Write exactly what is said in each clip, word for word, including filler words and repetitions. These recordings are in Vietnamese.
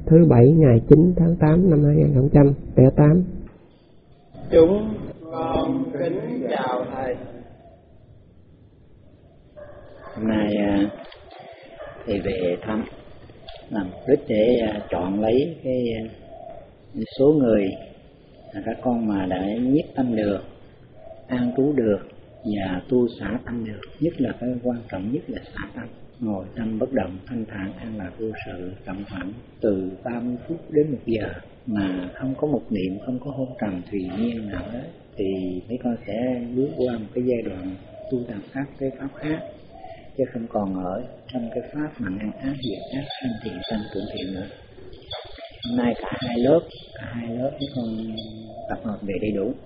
thứ bảy ngày chín tháng tám năm hai nghìn không trăm lẻ tám. Chúng con kính chào thầy. Hôm nay thầy về thăm làm mục đích để chọn lấy cái số người các con mà đã nhiếp tâm được, an trú được và tu xả tâm được. Nhất là cái quan trọng nhất là xả tâm, ngồi tâm bất động, thanh thản, an lạc vô sự, tầm khoảng từ ba mươi phút đến một giờ mà không có một niệm, không có hôn trầm tùy nhiên nào hết, thì mấy con sẽ bước qua một cái giai đoạn tu tập các cái pháp khác, chứ không còn ở trong cái pháp mà ngăn ác diệt ác, sanh thiện sanh tưởng thiện nữa. Hôm nay cả hai lớp, cả hai lớp mấy con tập hợp về đầy đủ.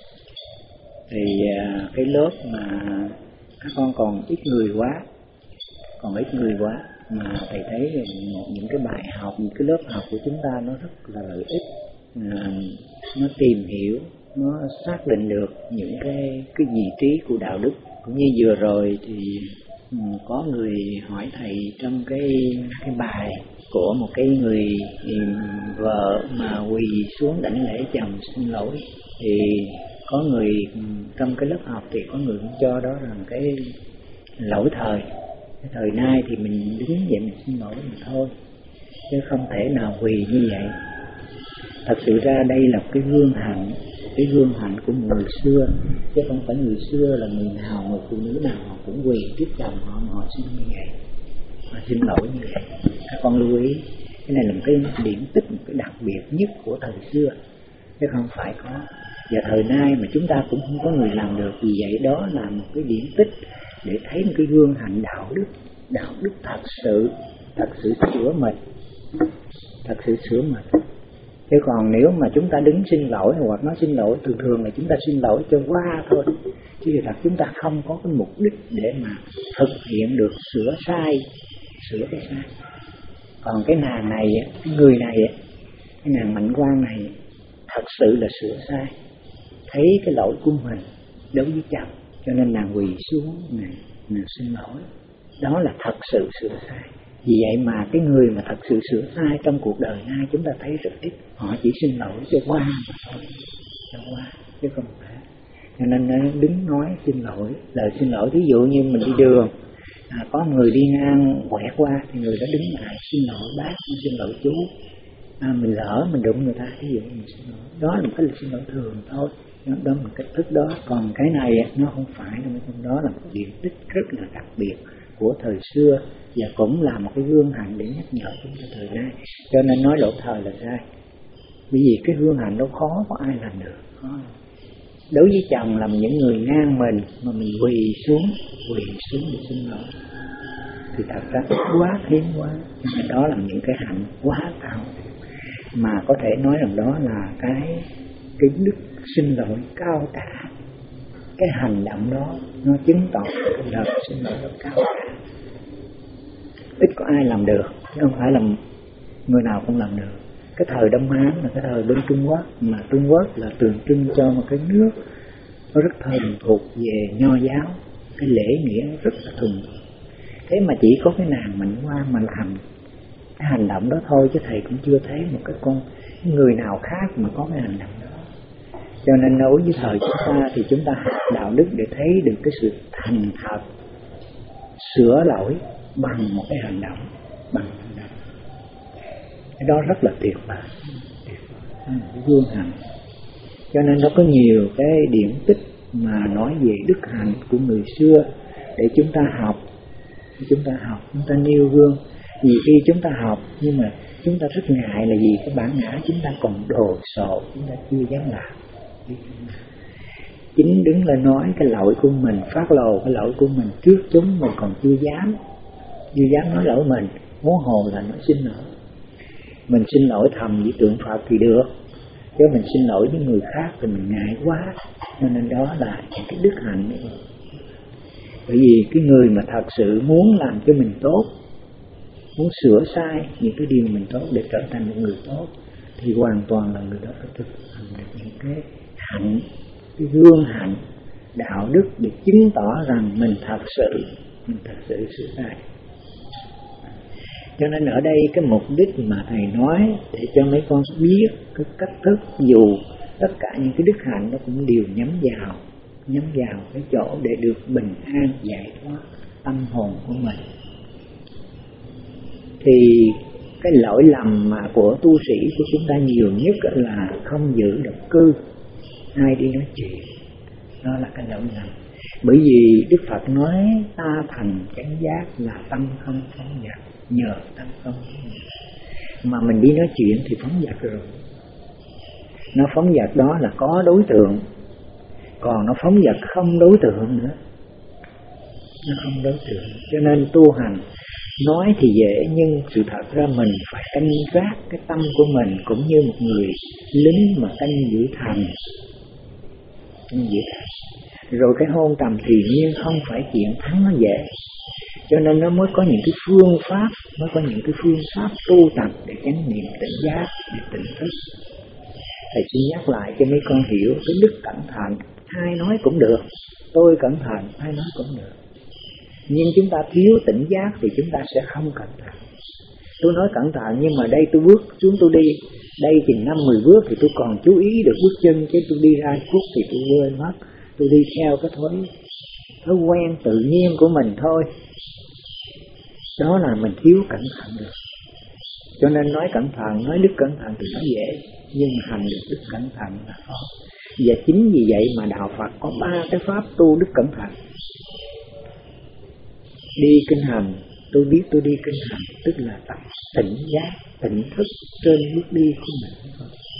Thì cái lớp mà các con còn ít người quá, còn ít người quá mà thầy thấy những cái bài học, những cái lớp học của chúng ta nó rất là lợi ích, à, nó tìm hiểu, nó xác định được những cái cái vị trí của đạo đức. Cũng như vừa rồi thì um, có người hỏi thầy trong cái cái bài của một cái người um, vợ mà quỳ xuống đảnh lễ chồng xin lỗi, thì có người um, trong cái lớp học thì có người cũng cho đó rằng cái lỗi thời. Cái thời nay thì mình đứng dậy mình xin lỗi mà thôi, chứ không thể nào quỳ như vậy. Thật sự ra đây là cái gương hạnh, cái gương hạnh của người xưa, chứ không phải người xưa là người nào, người phụ nữ nào họ cũng quỳ trước chồng họ mà họ xin như vậy, họ xin lỗi như vậy. Các con lưu ý, cái này là một cái điển tích, một cái đặc biệt nhất của thời xưa, chứ không phải có. Và thời nay mà chúng ta cũng không có người làm được. Vì vậy đó là một cái điển tích để thấy một cái gương hạnh đạo đức, đạo đức thật sự, thật sự sửa mình, thật sự sửa mình. Chứ còn nếu mà chúng ta đứng xin lỗi hoặc nói xin lỗi, thường thường là chúng ta xin lỗi cho qua thôi, chứ thật chúng ta không có cái mục đích để mà thực hiện được sửa sai, sửa cái sai. Còn cái nàng này, cái người này, cái nàng Mạnh Quang này thật sự là sửa sai, thấy cái lỗi của mình đối với chồng, cho nên nàng quỳ xuống, nàng, nàng xin lỗi. Đó là thật sự sửa sai. Vì vậy mà cái người mà thật sự sửa sai trong cuộc đời nay chúng ta thấy rất ít. Họ chỉ xin lỗi cho qua mà thôi, cho qua, chứ không phải. Cho nên đứng nói xin lỗi, lời xin lỗi. Ví dụ như mình đi đường, à, có người đi ngang quẹt qua thì người đó đứng lại xin lỗi bác, xin lỗi chú. À, mình lỡ mình đụng người ta, ví dụ mình xin lỗi, đó là một cái xin lỗi thường thôi, đó là một cách thức đó. Còn cái này nó không phải, đó là một điển tích rất là đặc biệt của thời xưa, và cũng là một cái gương hạnh để nhắc nhở chúng ta thời nay. Cho nên nói lỗi thời là sai, bởi vì cái gương hạnh đó khó có ai làm được, khó. Đối với chồng là những người ngang mình mà mình quỳ xuống, quỳ xuống để xin lỗi thì thật ra quá hiếm quá. Nên đó là những cái hạnh quá cao, mà có thể nói rằng đó là cái cái đức xin lỗi cao cả. Cái hành động đó nó chứng tỏ cái lời xin lỗi nó cao cả, ít có ai làm được, chứ không phải là người nào cũng làm được. Cái thời Đông Hán là cái thời bên Trung Quốc, mà Trung Quốc là tượng trưng cho một cái nước nó rất thuần thuộc về nho giáo, cái lễ nghĩa rất là thuần thuộc. Thế mà chỉ có cái nàng Mạnh Hoa mà làm cái hành động đó thôi, chứ thầy cũng chưa thấy một cái con người nào khác mà có cái hành động đó. Cho nên đối với thời chúng ta thì chúng ta học đạo đức để thấy được cái sự thành thật, sửa lỗi bằng một cái hành động, bằng hành động. Cái đó rất là tuyệt vời, cái gương hạnh. Cho nên nó có nhiều cái điển tích mà nói về đức hạnh của người xưa để chúng ta học, chúng ta học, chúng ta nêu gương. Nhiều khi chúng ta học nhưng mà chúng ta rất ngại là vì cái bản ngã chúng ta còn đồ sộ, chúng ta chưa dám làm. Chính đứng lên nói cái lỗi của mình, phát lộ cái lỗi của mình trước chúng mình còn chưa dám, chưa dám nói lỗi mình, huống hồ là nói xin lỗi. Mình xin lỗi thầm với tượng Phật thì được, chứ mình xin lỗi với người khác thì mình ngại quá. Cho nên đó là những cái đức hạnh ấy. Bởi vì cái người mà thật sự muốn làm cho mình tốt, muốn sửa sai những cái điều mình tốt để trở thành một người tốt, thì hoàn toàn là người đó phải thực hành được những cái hạnh, cái gương hạnh đạo đức để chứng tỏ rằng mình thật sự, mình thật sự sửa sai. Cho nên ở đây cái mục đích mà thầy nói để cho mấy con biết cái cách thức, dù tất cả những cái đức hạnh nó cũng đều nhắm vào nhắm vào cái chỗ để được bình an giải thoát tâm hồn của mình. Thì cái lỗi lầm mà của tu sĩ của chúng ta nhiều nhất là không giữ động cư ai đi nói chuyện. Đó là cái lỗi lầm. Bởi vì Đức Phật nói ta thành chánh giác là tâm không phóng dật, nhờ tâm không phóng dật. Mà mình đi nói chuyện thì phóng dật rồi. Nó phóng dật đó là có đối tượng, còn nó phóng dật không đối tượng nữa. Nó không đối tượng. Cho nên tu hành nói thì dễ, nhưng sự thật ra mình phải canh gác cái tâm của mình, cũng như một người lính mà canh giữ thành. Canh giữ thành. Rồi cái hôn trầm thì nhiên không phải chuyện thắng nó dễ. Cho nên nó mới có những cái phương pháp, mới có những cái phương pháp tu tập để chánh niệm tỉnh giác, để tỉnh thức. Thầy xin nhắc lại cho mấy con hiểu cái đức cẩn thận. Ai nói cũng được, tôi cẩn thận, ai nói cũng được. Nhưng chúng ta thiếu tỉnh giác thì chúng ta sẽ không cẩn thận. Tôi nói cẩn thận nhưng mà đây tôi bước xuống tôi đi, đây chừng năm mười bước thì tôi còn chú ý được bước chân, chứ tôi đi ra phút thì tôi quên mất. Tôi đi theo cái thói, thói quen tự nhiên của mình thôi. Đó là mình thiếu cẩn thận được. Cho nên nói cẩn thận, nói đức cẩn thận thì nó dễ, nhưng mà hành được đức cẩn thận là khó. Và chính vì vậy mà Đạo Phật có ba cái pháp tu đức cẩn thận. Đi kinh hành, tôi biết tôi đi kinh hành, tức là tập tỉnh giác, tỉnh thức trên bước đi của mình.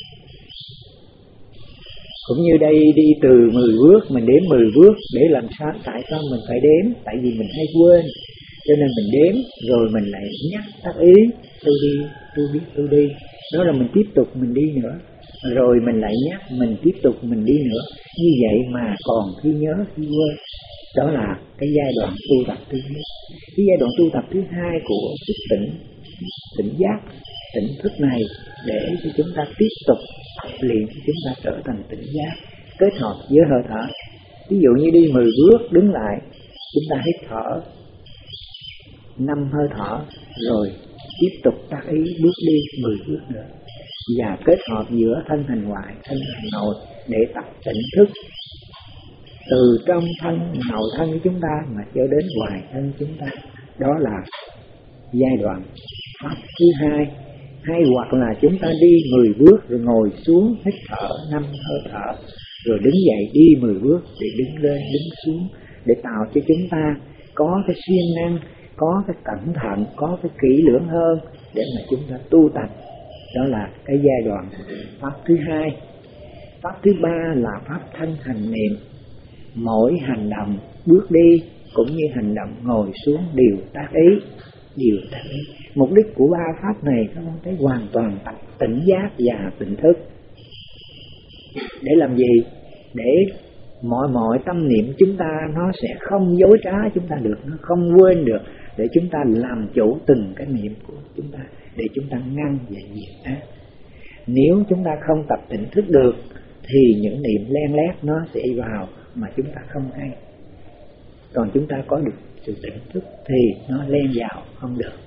Cũng như đây đi từ mười bước, mình đếm mười bước để làm sao? Tại sao mình phải đếm? Tại vì mình hay quên. Cho nên mình đếm, rồi mình lại nhắc tác ý, tôi đi, tôi biết tôi đi. Đó là mình tiếp tục mình đi nữa. Rồi mình lại nhắc, mình tiếp tục mình đi nữa. Như vậy mà còn khi nhớ, khi quên. Đó là cái giai đoạn tu tập thứ nhất. Cái giai đoạn tu tập thứ hai của thức tỉnh, tỉnh giác, tỉnh thức này để cho chúng ta tiếp tục luyện cho chúng ta trở thành tỉnh giác, kết hợp với hơi thở. Ví dụ như đi mười bước đứng lại, chúng ta hít thở năm hơi thở, rồi tiếp tục tác ý bước đi mười bước nữa, và kết hợp giữa thân hành ngoại, thân hành nội để tập tỉnh thức từ trong thân nội thân của chúng ta mà cho đến ngoài thân chúng ta. Đó là giai đoạn pháp thứ hai. Hay hoặc là chúng ta đi mười bước rồi ngồi xuống hít thở năm hơi thở, rồi đứng dậy đi mười bước để đứng lên đứng xuống, để tạo cho chúng ta có cái siêng năng, có cái cẩn thận, có cái kỹ lưỡng hơn để mà chúng ta tu tập. Đó là cái giai đoạn pháp thứ hai. Pháp thứ ba là pháp thân hành niệm. Mỗi hành động bước đi cũng như hành động ngồi xuống đều tác ý, đều tác ý. Mục đích của ba pháp này các con thấy hoàn toàn tập tỉnh giác và tỉnh thức. Để làm gì? Để mọi mọi tâm niệm chúng ta nó sẽ không dối trá chúng ta được, nó không quên được, để chúng ta làm chủ từng cái niệm của chúng ta, để chúng ta ngăn và diệt ác. Nếu chúng ta không tập tỉnh thức được thì những niệm len lét nó sẽ vào mà chúng ta không hay. Còn chúng ta có được sự tỉnh thức thì nó len vào không được.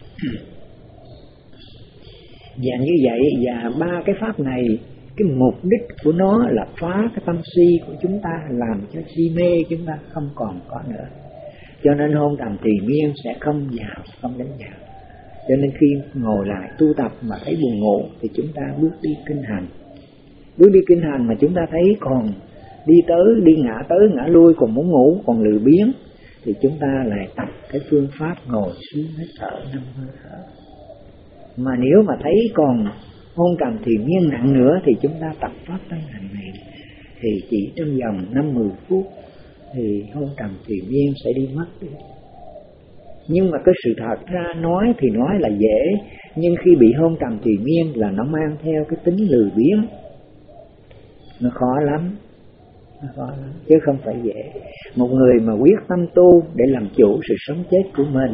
Và như vậy, và ba cái pháp này, cái mục đích của nó là phá cái tâm si của chúng ta, làm cho si mê chúng ta không còn có nữa. Cho nên hôn trầm trì miên sẽ không vào, không đánh vào. Cho nên khi ngồi lại tu tập mà thấy buồn ngủ thì chúng ta bước đi kinh hành. Bước đi kinh hành mà chúng ta thấy còn đi tới, đi ngã tới, ngã lui, còn muốn ngủ, còn lười biếng, thì chúng ta lại tập cái phương pháp ngồi xuống hít thở năm hơi thở. Mà nếu mà thấy còn hôn trầm thiền miên nặng nữa thì chúng ta tập pháp thân hành niệm, thì chỉ trong vòng năm mười phút thì hôn trầm thiền miên sẽ đi mất đi. Nhưng mà cái sự thật ra nói thì nói là dễ, nhưng khi bị hôn trầm thiền miên là nó mang theo cái tính lười biếng, nó khó lắm, nó khó lắm chứ không phải dễ. Một người mà quyết tâm tu để làm chủ sự sống chết của mình,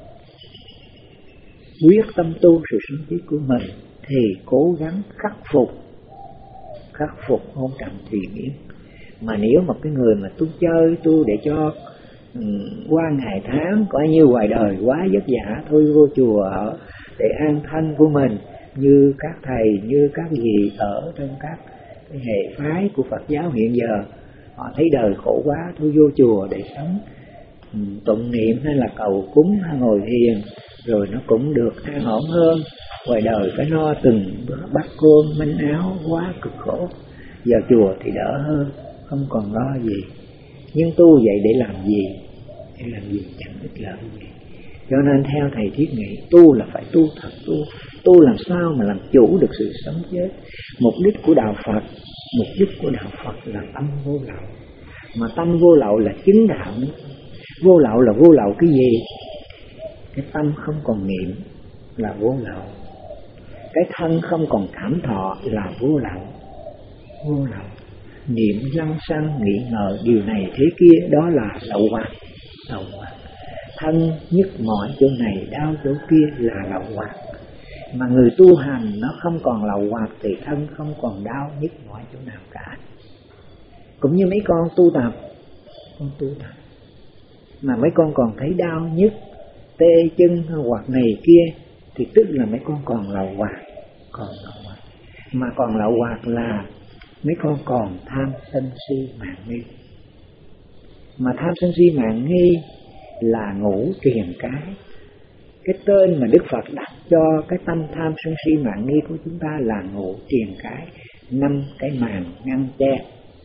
quyết tâm tu sự sống chết của mình thì cố gắng khắc phục, khắc phục hôn trầm thiền miên. Mà nếu một cái người mà tu chơi, tu để cho um, qua ngày tháng coi như ngoài đời quá vất vả, thôi vô chùa ở để an thân của mình, như các thầy, như các vị ở trong các cái hệ phái của Phật giáo hiện giờ. Họ thấy đời khổ quá, thôi vô chùa để sống tụng niệm hay là cầu cúng hay ngồi thiền, rồi nó cũng được an ổn hơn. Ngoài đời phải lo từng bát cơm manh áo quá cực khổ, vào chùa thì đỡ hơn, không còn lo gì. Nhưng tu vậy để làm gì? Để làm gì chẳng ích lợi gì. Cho nên theo thầy thiết nghĩ, tu là phải tu thật, tu tu làm sao mà làm chủ được sự sống chết. Mục đích của đạo Phật, mục đích của đạo Phật là tâm vô lậu, mà tâm vô lậu là chứng đạo nữa. Vô lậu là vô lậu cái gì? Cái tâm không còn niệm là vô lậu, cái thân không còn cảm thọ là vô lậu. Vô lậu niệm lăng xăng nghĩ ngờ điều này thế kia, đó là lậu hoặc. Lậu hoặc thân nhức mỏi chỗ này đau chỗ kia là lậu hoặc. Mà người tu hành nó không còn lậu hoặc thì thân không còn đau nhức mỏi chỗ nào cả. Cũng như mấy con tu tập, con tu tập mà mấy con còn thấy đau nhức tê chân hoặc này kia thì tức là mấy con còn lậu hoặc. Còn lậu hoặc. Mà còn lậu hoặc là mấy con còn tham sân si mạn nghi. Mà tham sân si mạn nghi là ngũ triền cái. Cái tên mà Đức Phật đặt cho cái tâm tham sân si mạn nghi của chúng ta là ngũ triền cái, năm cái màn ngăn che.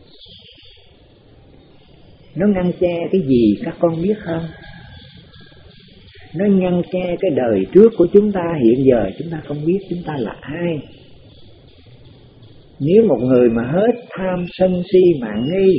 Nó ngăn che cái gì các con biết không? Nó ngăn che cái đời trước của chúng ta, hiện giờ chúng ta không biết chúng ta là ai. Nếu một người mà hết tham sân si mạn nghi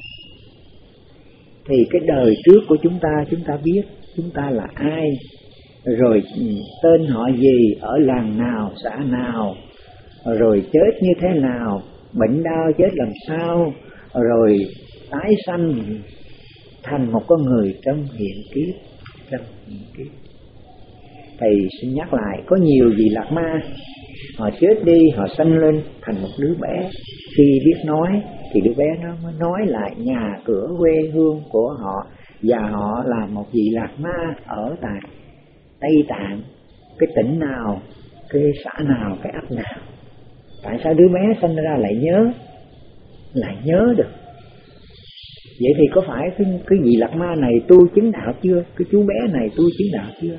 thì cái đời trước của chúng ta chúng ta biết chúng ta là ai, rồi tên họ gì, ở làng nào, xã nào, rồi chết như thế nào, bệnh đau chết làm sao, rồi tái sanh thành một con người trong hiện kiếp. Trong hiện kiếp thầy xin nhắc lại, có nhiều vị lạc ma họ chết đi, họ sanh lên thành một đứa bé. Khi biết nói thì đứa bé nó mới nói lại nhà cửa quê hương của họ, và họ là một vị lạc ma ở tại Tây Tạng, cái tỉnh nào, cái xã nào, cái ấp nào. Tại sao đứa bé sanh ra lại nhớ, lại nhớ được? Vậy thì có phải cái, cái vị lạc ma này tu chứng đạo chưa? Cái chú bé này tu chứng đạo chưa?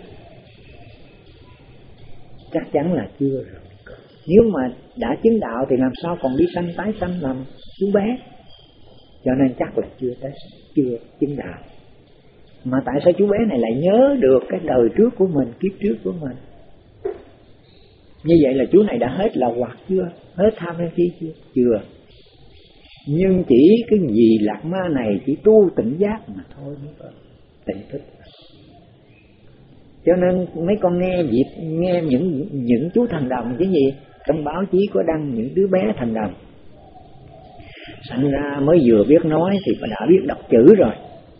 Chắc chắn là chưa rồi. Nếu mà đã chứng đạo thì làm sao còn đi sanh tái sanh làm chú bé? Cho nên chắc là chưa tới, chưa chứng đạo. Mà tại sao chú bé này lại nhớ được cái đời trước của mình, kiếp trước của mình? Như vậy là chú này đã hết lậu hoặc chưa? Hết tham sân si chưa? Chưa. Nhưng chỉ cái vị lạc ma này chỉ tu tỉnh giác mà thôi, mới có tỉnh thức. Cho nên mấy con nghe việc nghe những những chú thần đồng chứ gì, trong báo chí có đăng những đứa bé thần đồng sanh ra mới vừa biết nói thì đã biết đọc chữ rồi.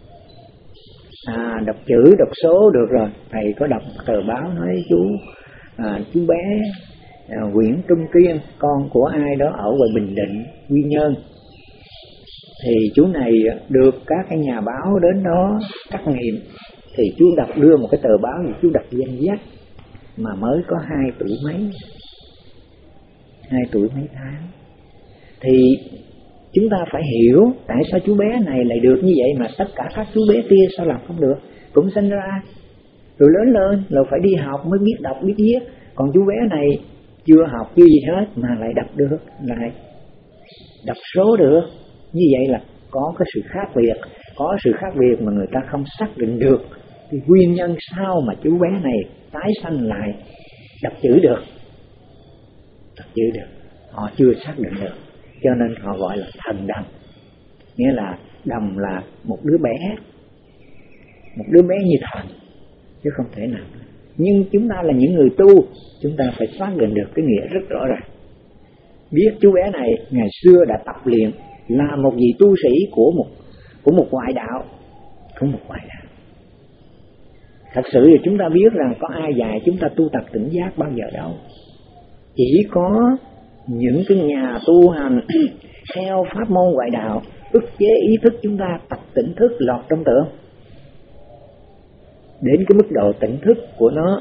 À, đọc chữ đọc số được rồi. Thầy có đọc tờ báo nói chú à, chú bé à, Nguyễn Trung Kiên, con của ai đó ở ngoài Bình Định, Quy Nhơn. Thì chú này được các cái nhà báo đến đó trắc nghiệm, thì chú đọc đưa một cái tờ báo thì chú đọc danh sách mà mới có hai tuổi mấy, hai tuổi mấy tháng. Thì chúng ta phải hiểu tại sao chú bé này lại được như vậy mà tất cả các chú bé kia sao làm không được? Cũng sinh ra rồi lớn lên rồi phải đi học mới biết đọc biết viết, còn chú bé này chưa học chưa gì hết mà lại đọc được, lại đọc số được. Như vậy là có cái sự khác biệt, có sự khác biệt mà người ta không xác định được thì nguyên nhân sao mà chú bé này tái sanh lại đọc chữ được, đọc chữ được, họ chưa xác định được, cho nên họ gọi là thần đồng. Nghĩa là đồng là một đứa bé, một đứa bé như thần chứ không thể nào. Nhưng chúng ta là những người tu, chúng ta phải xác định được cái nghĩa rất rõ ràng. Biết chú bé này ngày xưa đã tập luyện là một vị tu sĩ của một của một ngoại đạo, của một ngoại đạo. Thật sự thì chúng ta biết rằng có ai dạy chúng ta tu tập tỉnh giác bao giờ đâu. Chỉ có những cái nhà tu hành theo pháp môn ngoại đạo ức chế ý thức chúng ta tập tỉnh thức lọt trong tưởng. Đến cái mức độ tỉnh thức của nó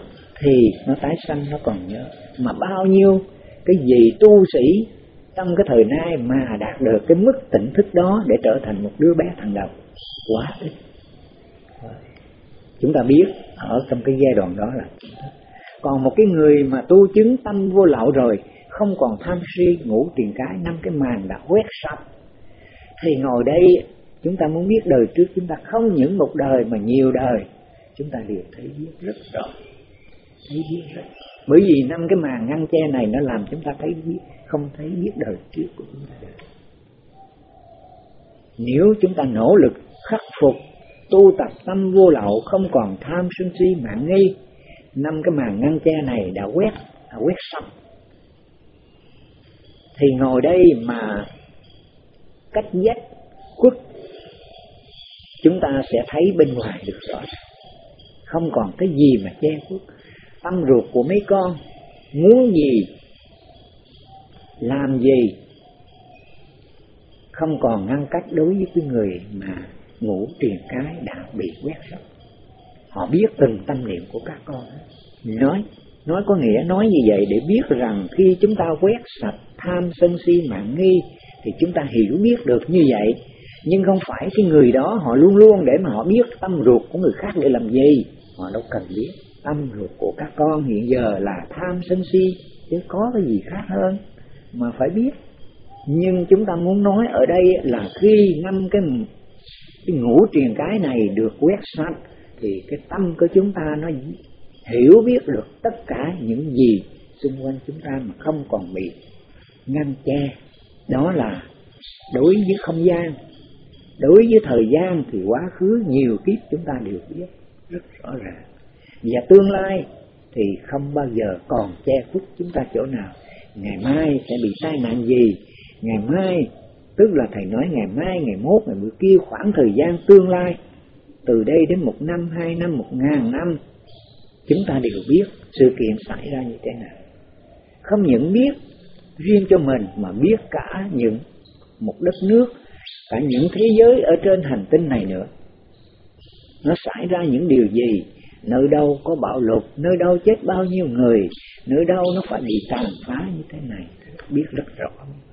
thì nó tái sanh nó còn nhớ. Mà bao nhiêu cái gì tu sĩ trong cái thời nay mà đạt được cái mức tỉnh thức đó để trở thành một đứa bé thằng đầu, quá ít. Chúng ta biết ở trong cái giai đoạn đó là. Còn một cái người mà tu chứng tâm vô lậu rồi, không còn tham si ngũ tiền cái, năm cái màn đã quét sạch, thì ngồi đây chúng ta muốn biết đời trước chúng ta không những một đời mà nhiều đời, chúng ta đều thấy biết rất rõ, thấy biết rất. Bởi vì năm cái màn ngăn che này nó làm chúng ta thấy biết, không thấy biết đời trước của chúng ta được. Nếu chúng ta nỗ lực khắc phục tu tập tâm vô lậu, không còn tham sân si mạng nghi, năm cái màn ngăn che này đã quét, đã quét xong, thì ngồi đây mà cách dắt khuất, chúng ta sẽ thấy bên ngoài được rõ ràng, không còn cái gì mà che khuất. Tâm ruột của mấy con muốn gì, làm gì, không còn ngăn cách đối với cái người mà ngũ triền cái đã bị quét sạch. Họ biết từng tâm niệm của các con. Nói, nói có nghĩa nói như vậy để biết rằng khi chúng ta quét sạch tham sân si mạng nghi thì chúng ta hiểu biết được như vậy. Nhưng không phải cái người đó họ luôn luôn để mà họ biết tâm ruột của người khác để làm gì. Họ đâu cần biết. Tâm ruột của các con hiện giờ là tham sân si, chứ có cái gì khác hơn mà phải biết. Nhưng chúng ta muốn nói ở đây là khi năm cái, cái ngũ triền cái này được quét sạch thì cái tâm của chúng ta nó hiểu biết được tất cả những gì xung quanh chúng ta mà không còn bị ngăn che. Đó là đối với không gian. Đối với thời gian thì quá khứ nhiều kiếp chúng ta đều biết rất rõ ràng. Và tương lai thì không bao giờ còn che khuất chúng ta chỗ nào. Ngày mai sẽ bị tai nạn gì, ngày mai, tức là thầy nói ngày mai, ngày mốt, ngày bữa kia, khoảng thời gian tương lai, từ đây đến một năm, hai năm, một ngàn năm, chúng ta đều biết sự kiện xảy ra như thế nào. Không những biết riêng cho mình mà biết cả những một đất nước, cả những thế giới ở trên hành tinh này nữa. Nó xảy ra những điều gì, nơi đâu có bạo lụt, nơi đâu chết bao nhiêu người, nơi đâu nó phải bị tàn phá như thế này, biết rất rõ.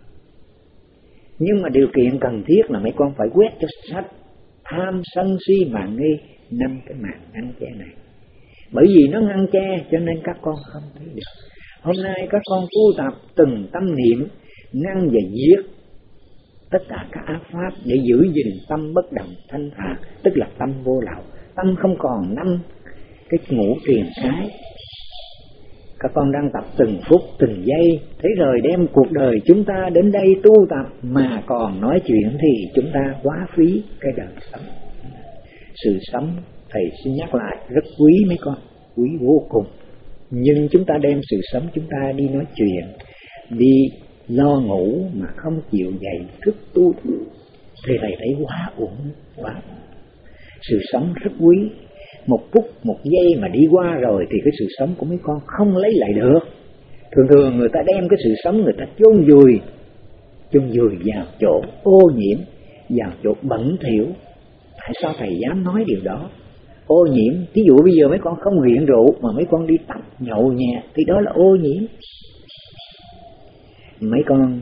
Nhưng mà điều kiện cần thiết là mấy con phải quét cho sạch tham sân si mạng nghi, năm cái màn ngăn che này. Bởi vì nó ngăn che cho nên các con không thấy được. Hôm nay các con tu tập từng tâm niệm ngăn và diệt tất cả các ác pháp để giữ gìn tâm bất động thanh thản, tức là tâm vô lậu. Tâm không còn năm cái ngũ triền cái. Các con đang tập từng phút từng giây, thế rồi đem cuộc đời chúng ta đến đây tu tập mà còn nói chuyện thì chúng ta quá phí cái đời sống. Sự sống thầy xin nhắc lại rất quý mấy con, quý vô cùng. Nhưng chúng ta đem sự sống chúng ta đi nói chuyện, đi lo ngủ mà không chịu dậy thức tu thì thầy thấy quá uổng, quá. Sự sống rất quý. Một phút, một giây mà đi qua rồi thì cái sự sống của mấy con không lấy lại được. Thường thường người ta đem cái sự sống người ta chôn vùi, chôn vùi vào chỗ ô nhiễm, vào chỗ bẩn thỉu. Tại sao thầy dám nói điều đó? Ô nhiễm, ví dụ bây giờ mấy con không nghiện rượu mà mấy con đi tập nhậu nhẹt thì đó là ô nhiễm. Mấy con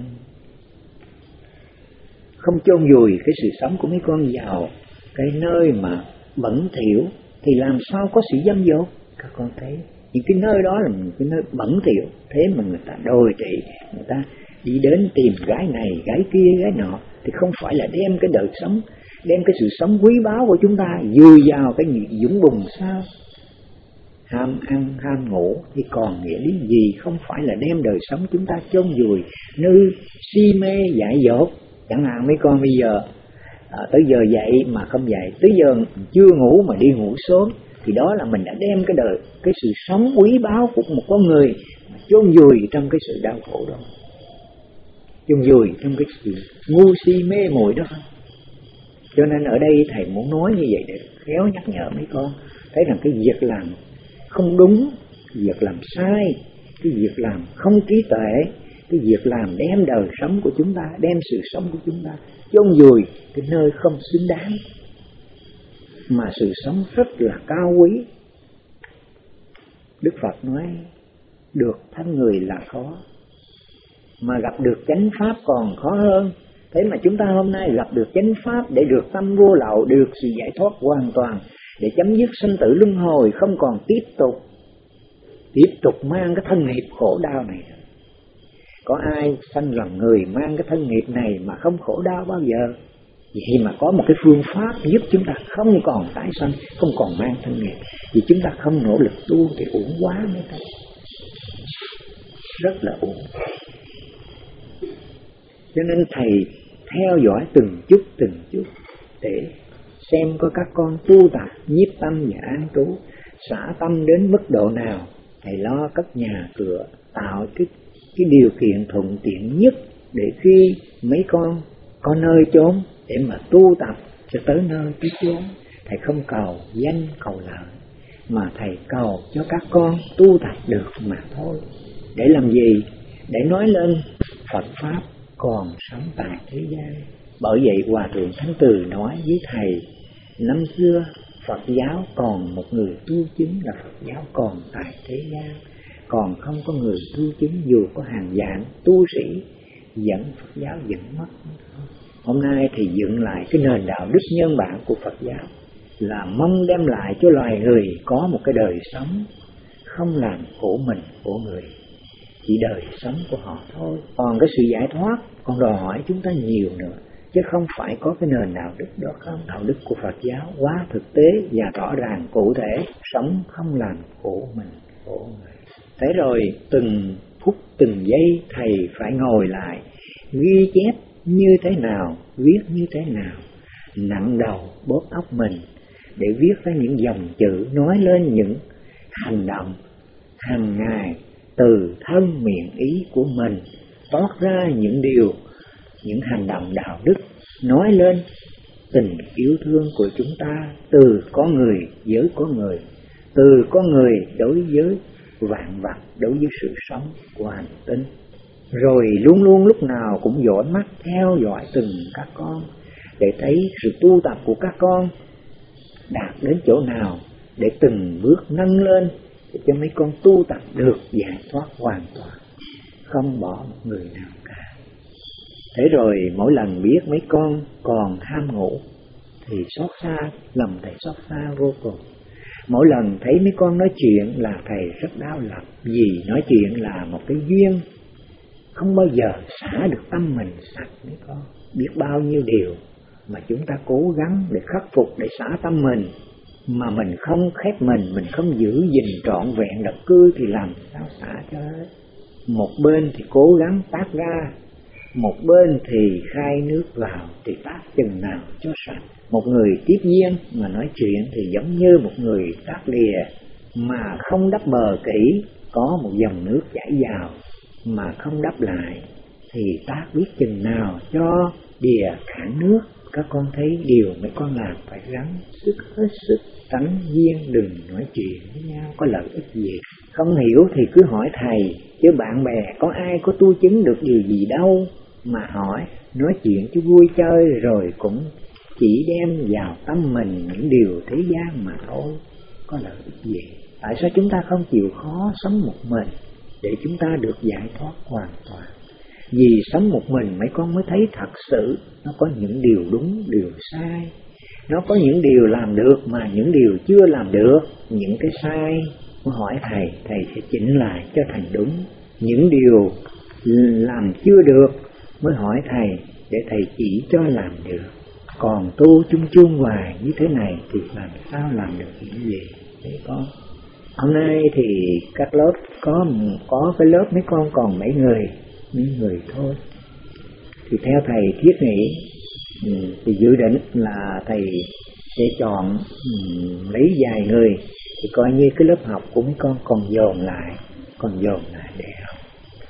không chôn vùi cái sự sống của mấy con vào cái nơi mà bẩn thỉu thì làm sao có sự dâm dột? Các con thấy những cái nơi đó là một cái nơi bẩn thỉu, thế mà người ta đồi trị, người ta đi đến tìm gái này, gái kia, gái nọ, thì không phải là đem cái đời sống, đem cái sự sống quý báu của chúng ta dùi vào cái dũng bùn sao? Ham ăn, ham ngủ thì còn nghĩa lý gì? Không phải là đem đời sống chúng ta chôn vùi nơi si mê dại dột. Chẳng hạn mấy con bây giờ à, tới giờ dậy mà không dậy, tới giờ chưa ngủ mà đi ngủ sớm, thì đó là mình đã đem cái đời, cái sự sống quý báu của một con người mà chôn vùi trong cái sự đau khổ đó, chôn vùi trong cái sự ngu si mê muội đó. Cho nên ở đây thầy muốn nói như vậy để khéo nhắc nhở mấy con thấy rằng cái việc làm không đúng, cái việc làm sai, cái việc làm không trí tuệ, cái việc làm đem đời sống của chúng ta, đem sự sống của chúng ta chôn vùi cái nơi không xứng đáng, mà sự sống rất là cao quý. Đức Phật nói được thân người là khó, mà gặp được chánh pháp còn khó hơn. Thế mà chúng ta hôm nay gặp được chánh pháp để được tâm vô lậu, được sự giải thoát hoàn toàn, để chấm dứt sinh tử luân hồi, không còn tiếp tục tiếp tục mang cái thân nghiệp khổ đau này. Có ai sanh làm người mang cái thân nghiệp này mà không khổ đau bao giờ? Vì mà có một cái phương pháp giúp chúng ta không còn tái sanh, không còn mang thân nghiệp, vì chúng ta không nỗ lực tu thì uổng quá mới thôi, rất là uổng. Cho nên thầy theo dõi từng chút từng chút để xem có các con tu tập nhiếp tâm và an trú, xả tâm đến mức độ nào. Thầy lo cất nhà cửa, tạo cái, cái điều kiện thuận tiện nhất để khi mấy con có nơi chốn để mà tu tập cho tới nơi tới chốn. Thầy không cầu danh cầu lợi, mà thầy cầu cho các con tu tập được mà thôi. Để làm gì? Để nói lên Phật Pháp còn sống tại thế gian. Bởi vậy Hòa Thượng Thánh Từ nói với thầy, năm xưa Phật giáo còn một người tu chứng là Phật giáo còn tại thế gian, còn không có người tu chứng dù có hàng vạn tu sĩ dẫn Phật giáo dẫn mất. Hôm nay thì dựng lại cái nền đạo đức nhân bản của Phật giáo, là mong đem lại cho loài người có một cái đời sống không làm khổ mình khổ người, chỉ đời sống của họ thôi. Còn cái sự giải thoát còn đòi hỏi chúng ta nhiều nữa, chứ không phải có cái nền đạo đức đó không. Đạo đức của Phật giáo quá thực tế và rõ ràng cụ thể, sống không làm khổ mình khổ người. Thế rồi từng phút từng giây thầy phải ngồi lại ghi chép như thế nào, viết như thế nào, nặng đầu bóp óc mình để viết ra những dòng chữ, nói lên những hành động hàng ngày từ thân miệng ý của mình, toát ra những điều, những hành động đạo đức, nói lên tình yêu thương của chúng ta từ con người với con người, từ con người đối với vạn vật, đối với sự sống của hành tinh. Rồi luôn luôn lúc nào cũng dõi mắt theo dõi từng các con để thấy sự tu tập của các con đạt đến chỗ nào, để từng bước nâng lên để cho mấy con tu tập được giải thoát hoàn toàn, không bỏ một người nào cả. Thế rồi mỗi lần biết mấy con còn ham ngủ thì xót xa, lòng thầy xót xa vô cùng. Mỗi lần thấy mấy con nói chuyện là thầy rất đau lòng, vì nói chuyện là một cái duyên không bao giờ xả được tâm mình sạch mấy con. Biết bao nhiêu điều mà chúng ta cố gắng để khắc phục, để xả tâm mình, mà mình không khép mình, mình không giữ gìn trọn vẹn độc cư thì làm sao xả cho hết. Một bên thì cố gắng tát ra, một bên thì khai nước vào, thì tát chừng nào cho sạch. Một người tiếp viên mà nói chuyện thì giống như một người tát lìa mà không đắp bờ kỹ, có một dòng nước chảy vào mà không đắp lại thì tát biết chừng nào cho đìa cạn nước. Các con thấy điều mấy con làm phải gắng sức hết sức, tránh viên đừng nói chuyện với nhau có lợi ích gì. Không hiểu thì cứ hỏi thầy, chứ bạn bè có ai có tu chứng được điều gì đâu mà hỏi. Nói chuyện chứ vui chơi rồi cũng chỉ đem vào tâm mình những điều thế gian mà thôi, có lợi ích gì. Tại sao chúng ta không chịu khó sống một mình để chúng ta được giải thoát hoàn toàn? Vì sống một mình mấy con mới thấy thật sự nó có những điều đúng, điều sai. Nó có những điều làm được mà những điều chưa làm được. Những cái sai mới hỏi thầy, thầy sẽ chỉnh lại cho thành đúng. Những điều làm chưa được mới hỏi thầy để thầy chỉ cho làm được. Còn tu chung chung hoài như thế này thì làm sao làm được những gì mấy con? Hôm nay thì các lớp có có cái lớp mấy con còn mấy người, mấy người thôi. Thì theo thầy thiết nghĩ thì dự định là thầy sẽ chọn lấy vài người thì coi như cái lớp học của mấy con còn dồn lại, còn dồn lại để học.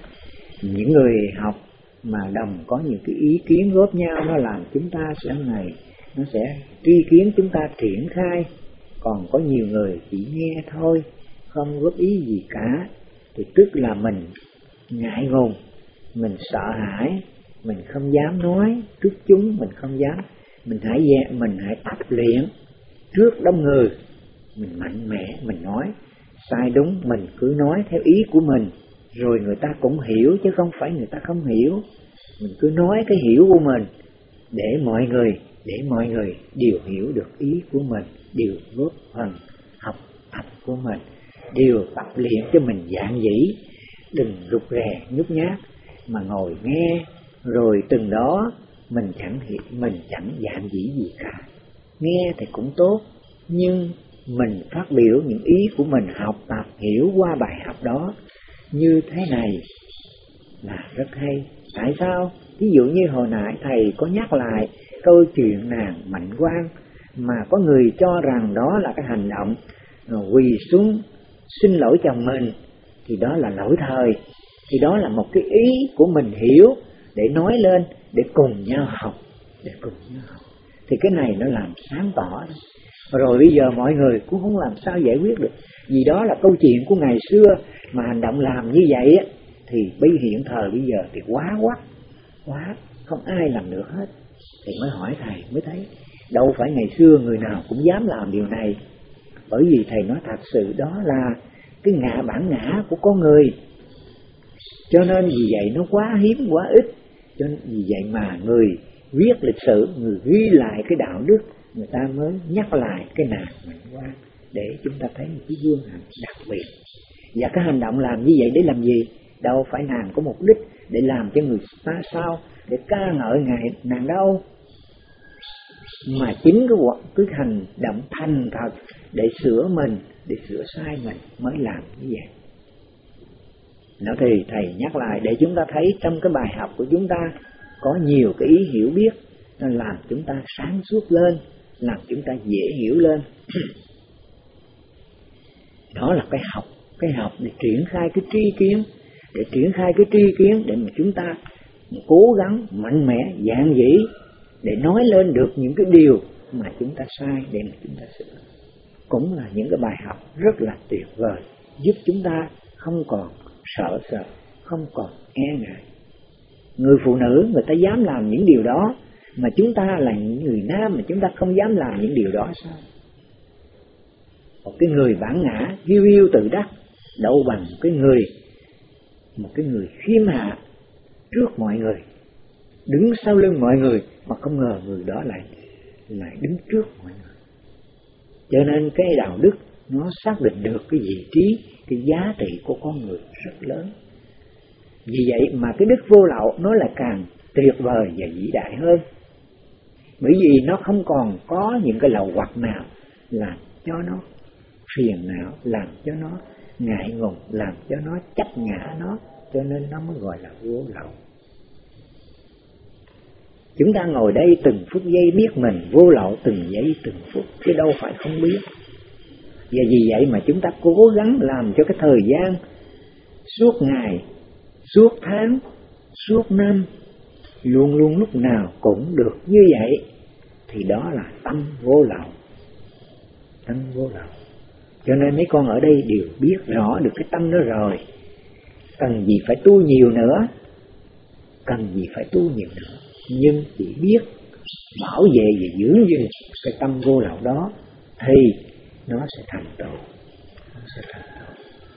Những người học mà đồng có những cái ý kiến góp nhau, nó làm chúng ta sau này nó sẽ ý kiến chúng ta triển khai. Còn có nhiều người chỉ nghe thôi, không góp ý gì cả, thì tức là mình ngại ngùng, mình sợ hãi, mình không dám nói trước chúng, mình không dám. Mình hãy về, mình hãy tập luyện trước đông người, mình mạnh mẽ, mình nói sai đúng mình cứ nói theo ý của mình, rồi người ta cũng hiểu chứ không phải người ta không hiểu. Mình cứ nói cái hiểu của mình để mọi người để mọi người đều hiểu được ý của mình, đều góp phần học tập của mình, đều tập luyện cho mình dạn dĩ, đừng rụt rè nhút nhát mà ngồi nghe, rồi từng đó mình chẳng hiểu, mình chẳng dạn dĩ gì cả. Nghe thì cũng tốt, nhưng mình phát biểu những ý của mình học tập hiểu qua bài học đó như thế này là rất hay. Tại sao? Ví dụ như hồi nãy thầy có nhắc lại câu chuyện nàng Mạnh Quang, mà có người cho rằng đó là cái hành động quỳ xuống xin lỗi chồng mình, thì đó là lỗi thời, thì đó là một cái ý của mình hiểu để nói lên, để cùng nhau học, để cùng nhau học. Thì cái này nó làm sáng tỏ. Rồi bây giờ mọi người cũng không làm sao giải quyết được, vì đó là câu chuyện của ngày xưa, mà hành động làm như vậy á, thì bây hiện thời bây giờ thì quá quắc, quá, không ai làm được hết. Thì mới hỏi thầy mới thấy, đâu phải ngày xưa người nào cũng dám làm điều này. Bởi vì thầy nói thật sự đó là cái ngã bản ngã của con người, cho nên vì vậy nó quá hiếm quá ít. Cho nên vì vậy mà người viết lịch sử, người ghi lại cái đạo đức, người ta mới nhắc lại cái nàng Mạnh Quang để chúng ta thấy một cái gương hạnh đặc biệt. Và cái hành động làm như vậy để làm gì? Đâu phải nàng có mục đích để làm cho người ta sao, để ca ngợi ngài nàng đâu, mà chính cái cái hành động thành thật để sửa mình, để sửa sai mình mới làm như vậy. Nó thì thầy nhắc lại để chúng ta thấy trong cái bài học của chúng ta có nhiều cái ý hiểu biết, nó làm chúng ta sáng suốt lên, làm chúng ta dễ hiểu lên. Đó là cái học, cái học để triển khai cái tri kiến, để triển khai cái tri kiến để mà chúng ta cố gắng mạnh mẽ, dạn dĩ để nói lên được những cái điều mà chúng ta sai để mà chúng ta sửa. Cũng là những cái bài học rất là tuyệt vời, giúp chúng ta không còn sợ sợ, không còn e ngại. Người phụ nữ người ta dám làm những điều đó, mà chúng ta là những người nam mà chúng ta không dám làm những điều đó sao? Một cái người bản ngã kiêu yêu tự đắc đâu bằng một cái người một cái người khiêm hạ trước mọi người, đứng sau lưng mọi người, mà không ngờ người đó lại lại đứng trước mọi người. Cho nên cái đạo đức nó xác định được cái vị trí, cái giá trị của con người rất lớn. Vì vậy mà cái đức vô lậu nó lại càng tuyệt vời và vĩ đại hơn, bởi vì nó không còn có những cái lậu hoặc nào làm cho nó phiền não, làm cho nó ngại ngùng, làm cho nó chấp ngã nó, cho nên nó mới gọi là vô lậu. Chúng ta ngồi đây từng phút giây biết mình vô lậu từng giây từng phút, chứ đâu phải không biết. Và vì vậy mà chúng ta cố gắng làm cho cái thời gian suốt ngày, suốt tháng, suốt năm, luôn luôn lúc nào cũng được như vậy, thì đó là tâm vô lậu. Tâm vô lậu. Cho nên mấy con ở đây đều biết rõ được cái tâm đó rồi. Cần gì phải tu nhiều nữa, cần gì phải tu nhiều nữa, nhưng chỉ biết bảo vệ và giữ gìn cái tâm vô lậu đó thì nó sẽ thành tựu, nó sẽ thành tựu.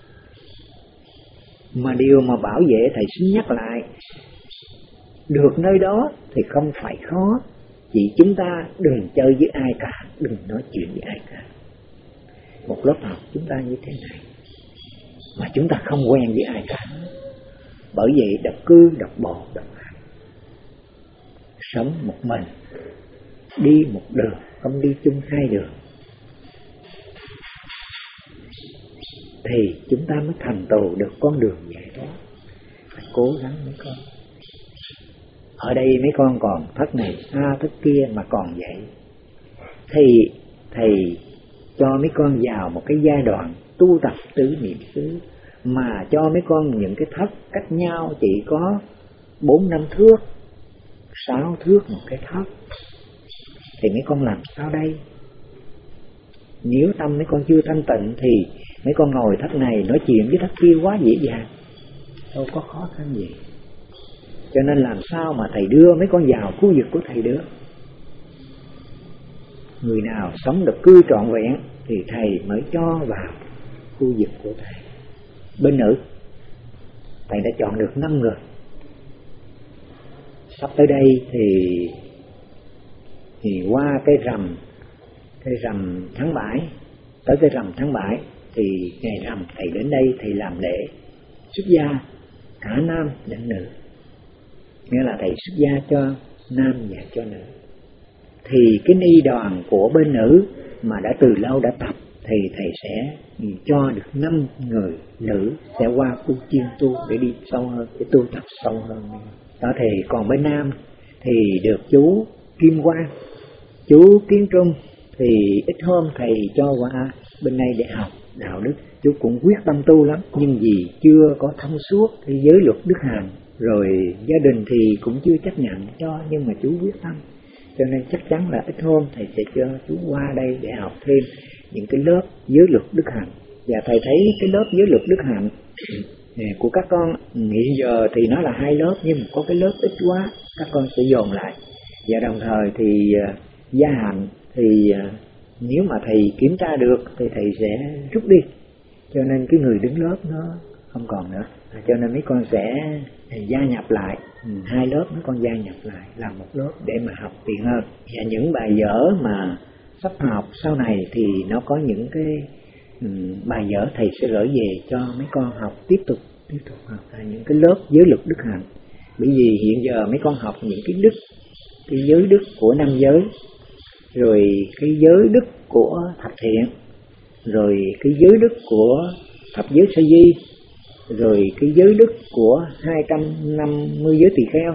Mà điều mà bảo vệ thầy xin nhắc lại, được nơi đó thì không phải khó, chỉ chúng ta đừng chơi với ai cả, đừng nói chuyện với ai cả. Một lớp học chúng ta như thế này mà chúng ta không quen với ai cả, bởi vậy độc cư, độc bộ, độc hành, sống một mình, đi một đường, không đi chung hai đường, thì chúng ta mới thành tựu được con đường vậy đó. Phải cố gắng mấy con. Ở đây mấy con còn thất này xa thất kia mà còn vậy, thì thầy cho mấy con vào một cái giai đoạn tu tập tứ niệm xứ, mà cho mấy con những cái thất cách nhau chỉ có bốn năm thước, sáu thước một cái thất, thì mấy con làm sao đây? Nếu tâm mấy con chưa thanh tịnh thì mấy con ngồi thất này nói chuyện với thất kia quá dễ dàng, đâu có khó khăn gì. Cho nên làm sao mà thầy đưa mấy con vào khu vực của thầy được? Người nào sống được cư trọn vẹn thì thầy mới cho vào khu vực của thầy. Bên nữ, thầy đã chọn được năm người. Sắp tới đây thì thì qua cái rằm cái rằm tháng bảy, tới cái rằm tháng bảy thì ngày rằm thầy đến đây thầy làm lễ xuất gia cả nam lẫn nữ, nghĩa là thầy xuất gia cho nam và cho nữ. Thì cái ni đoàn của bên nữ mà đã từ lâu đã tập thì thầy sẽ cho được năm người nữ sẽ qua khu chuyên tu để đi sâu hơn, để tu tập sâu hơn. Đó thì còn bên nam thì được chú Kim Quang, chú Kiến Trung thì ít hôm thầy cho qua bên này để học đạo đức. Chú cũng quyết tâm tu lắm, nhưng vì chưa có thông suốt cái giới luật đức hạnh, rồi gia đình thì cũng chưa chấp nhận cho, nhưng mà chú quyết tâm, cho nên chắc chắn là ít hôm thầy sẽ cho chú qua đây để học thêm những cái lớp giới luật đức hạnh. Và thầy thấy cái lớp giới luật đức hạnh của các con hiện giờ thì nó là hai lớp, nhưng mà có cái lớp ít quá, các con sẽ dồn lại. Và đồng thời thì gia hạnh thì nếu mà thầy kiểm tra được thì thầy sẽ rút đi, cho nên cái người đứng lớp nó không còn nữa, cho nên mấy con sẽ gia nhập lại hai lớp, mấy con gia nhập lại làm một lớp để mà học tiện hơn. Và những bài vở mà sắp học sau này thì nó có những cái um, bài vở thầy sẽ gửi về cho mấy con học tiếp tục tiếp tục học à, những cái lớp giới luật đức hạnh. Bởi vì hiện giờ mấy con học những cái đức, cái giới đức của năm giới, rồi cái giới đức của thập thiện, rồi cái giới đức của thập giới sa di, rồi cái giới đức của hai trăm năm mươi giới tỳ kheo.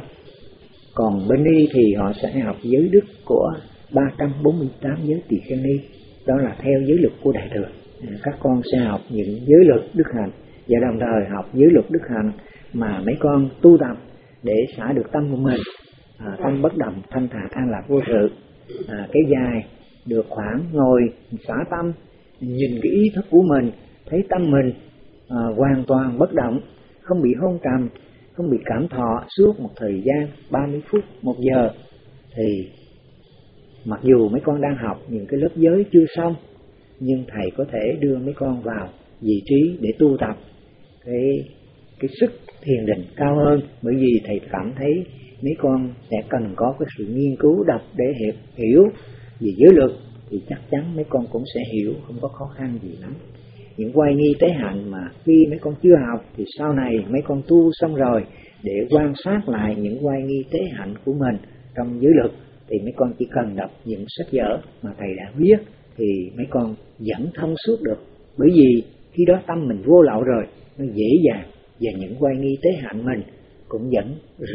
Còn bên ni thì họ sẽ học giới đức của ba trăm bốn mươi tám giới tỳ kheo ni, đó là theo giới luật của Đại Thừa. Các con sẽ học những giới luật đức hạnh, và đồng thời học giới luật đức hạnh mà mấy con tu tập để xả được tâm của mình, à, tâm bất động, thanh thản, an lạc vô sự. À, cái dài được khoảng ngồi xả tâm, nhìn cái ý thức của mình, thấy tâm mình à, hoàn toàn bất động, không bị hôn trầm, không bị cảm thọ suốt một thời gian ba mươi phút, một giờ. Thì mặc dù mấy con đang học những cái lớp giới chưa xong, nhưng thầy có thể đưa mấy con vào vị trí để tu tập cái, cái sức thiền định cao hơn. Bởi vì thầy cảm thấy mấy con sẽ cần có cái sự nghiên cứu đọc để hiểu, hiểu về giới luật, thì chắc chắn mấy con cũng sẽ hiểu, không có khó khăn gì lắm. Những oai nghi tế hạnh mà khi mấy con chưa học thì sau này mấy con tu xong rồi, để quan sát lại những oai nghi tế hạnh của mình trong giới luật, thì mấy con chỉ cần đọc những sách vở mà thầy đã viết thì mấy con vẫn thông suốt được. Bởi vì khi đó tâm mình vô lậu rồi, nó dễ dàng, và những oai nghi tế hạnh mình cũng vẫn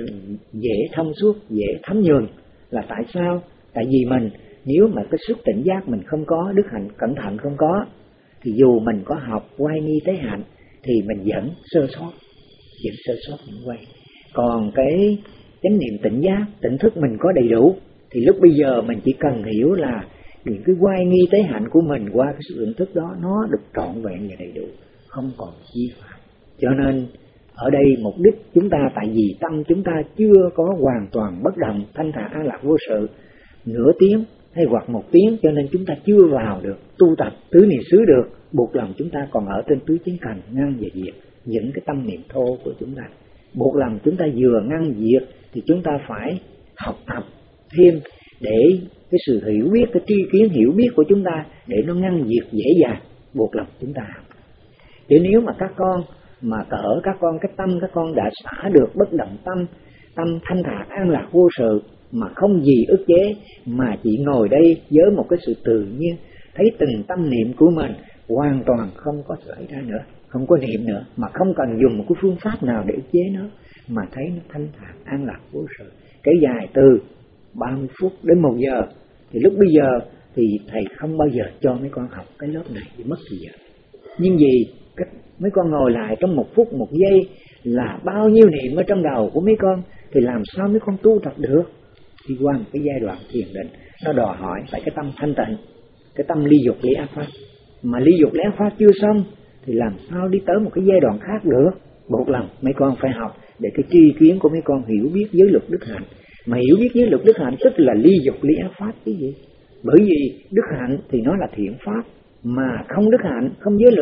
dễ thông suốt, dễ thấm nhuần. Là tại sao? Tại vì mình nếu mà cái sức tỉnh giác mình không có, đức hạnh cẩn thận không có, thì dù mình có học oai nghi tế hạnh thì mình vẫn sơ sót, vẫn sơ sót những oai. Còn cái chánh niệm tỉnh giác, tỉnh thức mình có đầy đủ, thì lúc bây giờ mình chỉ cần hiểu là những cái oai nghi tế hạnh của mình qua cái sự tỉnh thức đó nó được trọn vẹn và đầy đủ, không còn vi phạm. Cho nên ở đây mục đích chúng ta, tại vì tâm chúng ta chưa có hoàn toàn bất động, thanh thản, an lạc vô sự nửa tiếng hay hoặc một tiếng, cho nên chúng ta chưa vào được tu tập tứ niệm xứ được. Buộc lòng chúng ta còn ở trên tứ chính cành ngăn và diệt những cái tâm niệm thô của chúng ta. Buộc lòng chúng ta vừa ngăn diệt thì chúng ta phải học tập thêm để cái sự hiểu biết, cái tri kiến hiểu biết của chúng ta để nó ngăn diệt dễ dàng. Buộc lòng chúng ta học. Chứ nếu mà các con mà cỡ các con cái tâm các con đã xả được bất động tâm, tâm thanh thản an lạc vô sự mà không gì ức chế, mà chỉ ngồi đây với một cái sự tự nhiên, thấy từng tâm niệm của mình hoàn toàn không có xảy ra nữa, không có niệm nữa, mà không cần dùng một cái phương pháp nào để ức chế nó, mà thấy nó thanh thản an lạc vô sự, cái dài từ ba mươi phút đến một giờ. Thì lúc bây giờ thì thầy không bao giờ cho mấy con học cái lớp này thì mất thời giờ. Nhưng vì cái, mấy con ngồi lại trong một phút một giây là bao nhiêu niệm ở trong đầu của mấy con, thì làm sao mấy con tu tập được? Đi qua một cái giai đoạn thiền định, nó đòi hỏi phải cái tâm thanh tịnh, cái tâm ly dục ly ác pháp. Mà ly dục ly ác pháp chưa xong thì làm sao đi tới một cái giai đoạn khác được? Buộc lòng mấy con phải học để cái tri kiến của mấy con hiểu biết giới luật đức hạnh. Mà hiểu biết giới luật đức hạnh tức là ly dục ly ác pháp cái gì? Bởi vì đức hạnh thì nó là thiện pháp, mà không đức hạnh, không giới luật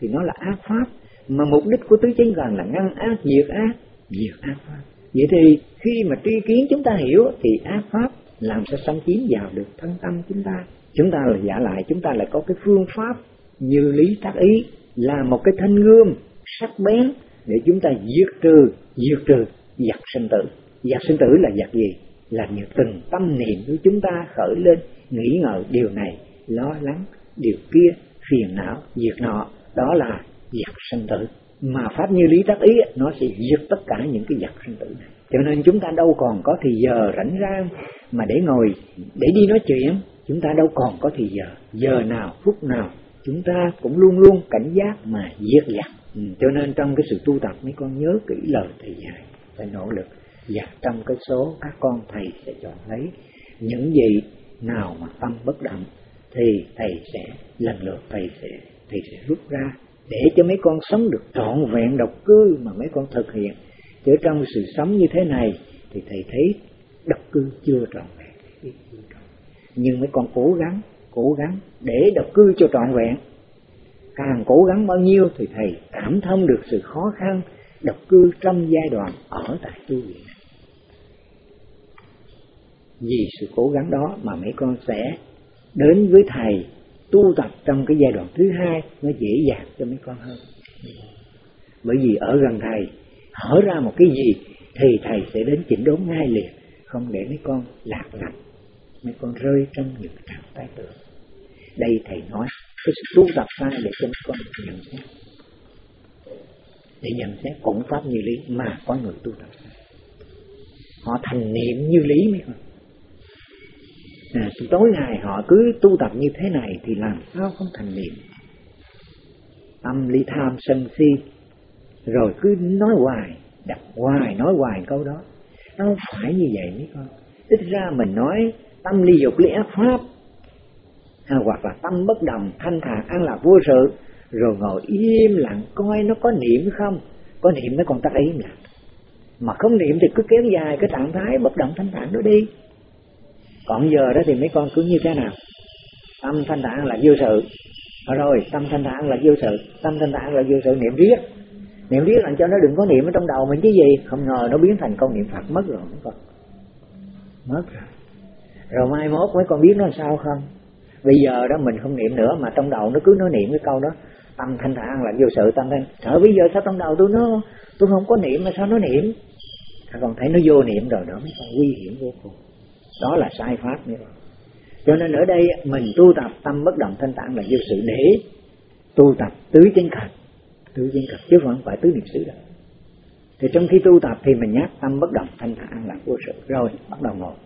thì nó là ác pháp, mà mục đích của tứ chánh cần là ngăn ác, diệt ác, diệt ác pháp. Vậy thì khi mà tri kiến chúng ta hiểu thì ác pháp làm sao xâm chiếm vào được thân tâm chúng ta. Chúng ta là giả lại, chúng ta lại có cái phương pháp như lý tác ý, là một cái thanh gươm sắc bén để chúng ta diệt trừ, diệt trừ giặc sinh tử. Giặc sinh tử là giặc gì? Là những từng tâm niệm của chúng ta khởi lên, nghĩ ngợi điều này, lo lắng điều kia, phiền não, diệt nọ, đó là giặc sinh tử. Mà pháp như lý tác ý nó sẽ diệt tất cả những cái giặc sinh tử này. Cho nên chúng ta đâu còn có thì giờ rảnh rang mà để ngồi, để đi nói chuyện. Chúng ta đâu còn có thì giờ, giờ nào, phút nào chúng ta cũng luôn luôn cảnh giác mà diệt giặc. Ừ, cho nên trong cái sự tu tập mấy con nhớ kỹ lời thầy dạy, phải nỗ lực. Và trong cái số các con thầy sẽ chọn lấy những gì nào mà tâm bất động thì thầy sẽ lần lượt thầy sẽ thầy sẽ rút ra để cho mấy con sống được trọn vẹn độc cư mà mấy con thực hiện. Chứ trong sự sống như thế này thì thầy thấy độc cư chưa trọn vẹn. Nhưng mấy con cố gắng, cố gắng để độc cư cho trọn vẹn. Càng cố gắng bao nhiêu thì thầy cảm thông được sự khó khăn độc cư trong giai đoạn ở tại tu viện này. Vì sự cố gắng đó mà mấy con sẽ đến với thầy tu tập trong cái giai đoạn thứ hai nó dễ dàng cho mấy con hơn. Bởi vì ở gần thầy hở ra một cái gì thì thầy sẽ đến chỉnh đốn ngay liền, không để mấy con lạc lặng, mấy con rơi trong những trạng thái tưởng. Đây thầy nói cái sự tu tập sai để cho mấy con nhận xét, để nhận xét cũng pháp như lý mà có người tu tập sai. Họ thành niệm như lý mấy con. À, tối ngày họ cứ tu tập như thế này thì làm sao không thành niệm. Tâm ly tham sân si, rồi cứ nói hoài, đọc hoài, nói hoài câu đó. Nó không phải như vậy mấy con. Ít ra mình nói tâm ly dục ly ác pháp, à, hoặc là tâm bất đồng, thanh thản, an lạc vô sự, rồi ngồi im lặng coi nó có niệm không. Có niệm mấy con tắt ý im lặng. Mà không niệm thì cứ kéo dài cái trạng thái bất động thanh thản đó đi. Còn giờ đó thì mấy con cứ như thế nào? Tâm thanh thản là vô sự. Rồi tâm thanh thản là vô sự, tâm thanh thản là vô sự, niệm riết. Niệm riết làm cho nó đừng có niệm ở trong đầu mình chứ gì. Không ngờ nó biến thành câu niệm Phật mất rồi mấy con. Mất rồi. Rồi mai mốt mấy con biết nó làm sao không? Bây giờ đó mình không niệm nữa mà trong đầu nó cứ nói niệm cái câu đó. Tâm thanh thản là vô sự, tâm thanh. Trời bây giờ sao trong đầu tôi nó tôi không có niệm mà sao nó niệm? À, còn thấy nó vô niệm rồi đó mấy con, nguy hiểm vô cùng. Đó là sai pháp nữa. Cho nên ở đây mình tu tập tâm bất động thanh thản là vô sự để tu tập tứ chánh cần, tứ chánh cần chứ không phải tứ niệm xứ đâu. Thì trong khi tu tập thì mình nhắc tâm bất động thanh thản là vô sự. Rồi bắt đầu ngồi.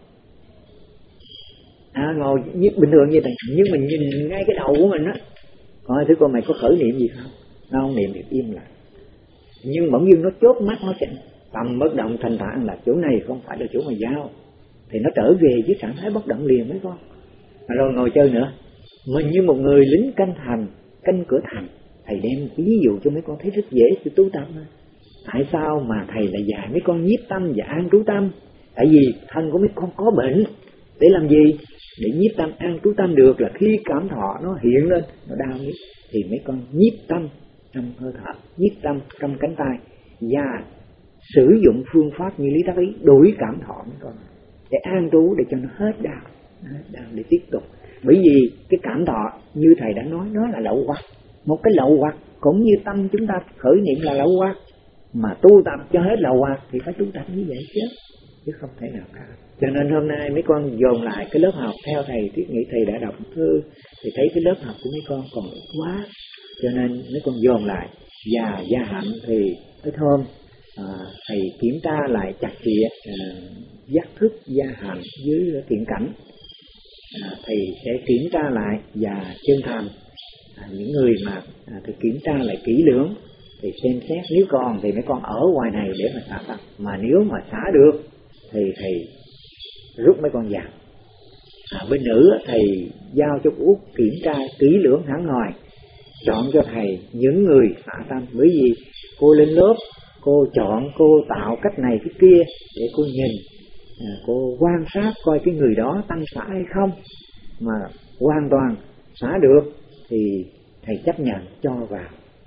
À, ngồi bình thường như thế, nhưng mình nhìn ngay cái đầu của mình á, coi thử con mày có khởi niệm gì không? Nó không niệm thì im lại. Nhưng bỗng dưng nó chốt mắt nó sẽ tâm bất động thanh thản là chỗ này không phải là chỗ mà giao. Thì nó trở về với trạng thái bất động liền mấy con. Rồi ngồi chơi nữa. Mình như một người lính canh thành, canh cửa thành. Thầy đem ví dụ cho mấy con thấy rất dễ sự tu tập mà. Tại sao mà thầy lại dạy mấy con nhiếp tâm và an trú tâm? Tại vì thân của mấy con có bệnh. Để làm gì? Để nhiếp tâm an trú tâm được là khi cảm thọ nó hiện lên, nó đau nhất thì mấy con nhiếp tâm trong hơi thở, nhiếp tâm trong cánh tay và sử dụng phương pháp như lý tác ý đổi cảm thọ mấy con để an trú, để cho nó hết đau, hết đau để tiếp tục. Bởi vì cái cảm thọ như thầy đã nói nó là lậu hoặc, một cái lậu hoặc cũng như tâm chúng ta khởi niệm là lậu hoặc, mà tu tập cho hết lậu hoặc thì phải tu tập như vậy chứ chứ không thể nào cả. Cho nên hôm nay mấy con dồn lại cái lớp học theo thầy Thiết Nghĩ. Thầy đã đọc thư thì thấy cái lớp học của mấy con còn ít quá, cho nên mấy con dồn lại. Và gia hạnh thì ít hôm à, thầy kiểm tra lại chặt chẽ à, giác thức gia hạnh với thiện cảnh. À, thầy sẽ kiểm tra lại và chân thành. À, những người mà à, thì kiểm tra lại kỹ lưỡng thì xem xét, nếu còn thì mấy con ở ngoài này để mà xả tập, mà nếu mà xả được thì thầy rút mấy con vào. À, bên nữ thầy giao cho Út kiểm tra kỹ lưỡng hẳn hoài, chọn cho thầy những người xả tâm. Bởi vì cô lên lớp, cô chọn, cô tạo cách này cái kia để cô nhìn, à, cô quan sát coi cái người đó tâm xả hay không. Mà hoàn toàn xả được thì thầy chấp nhận cho vào,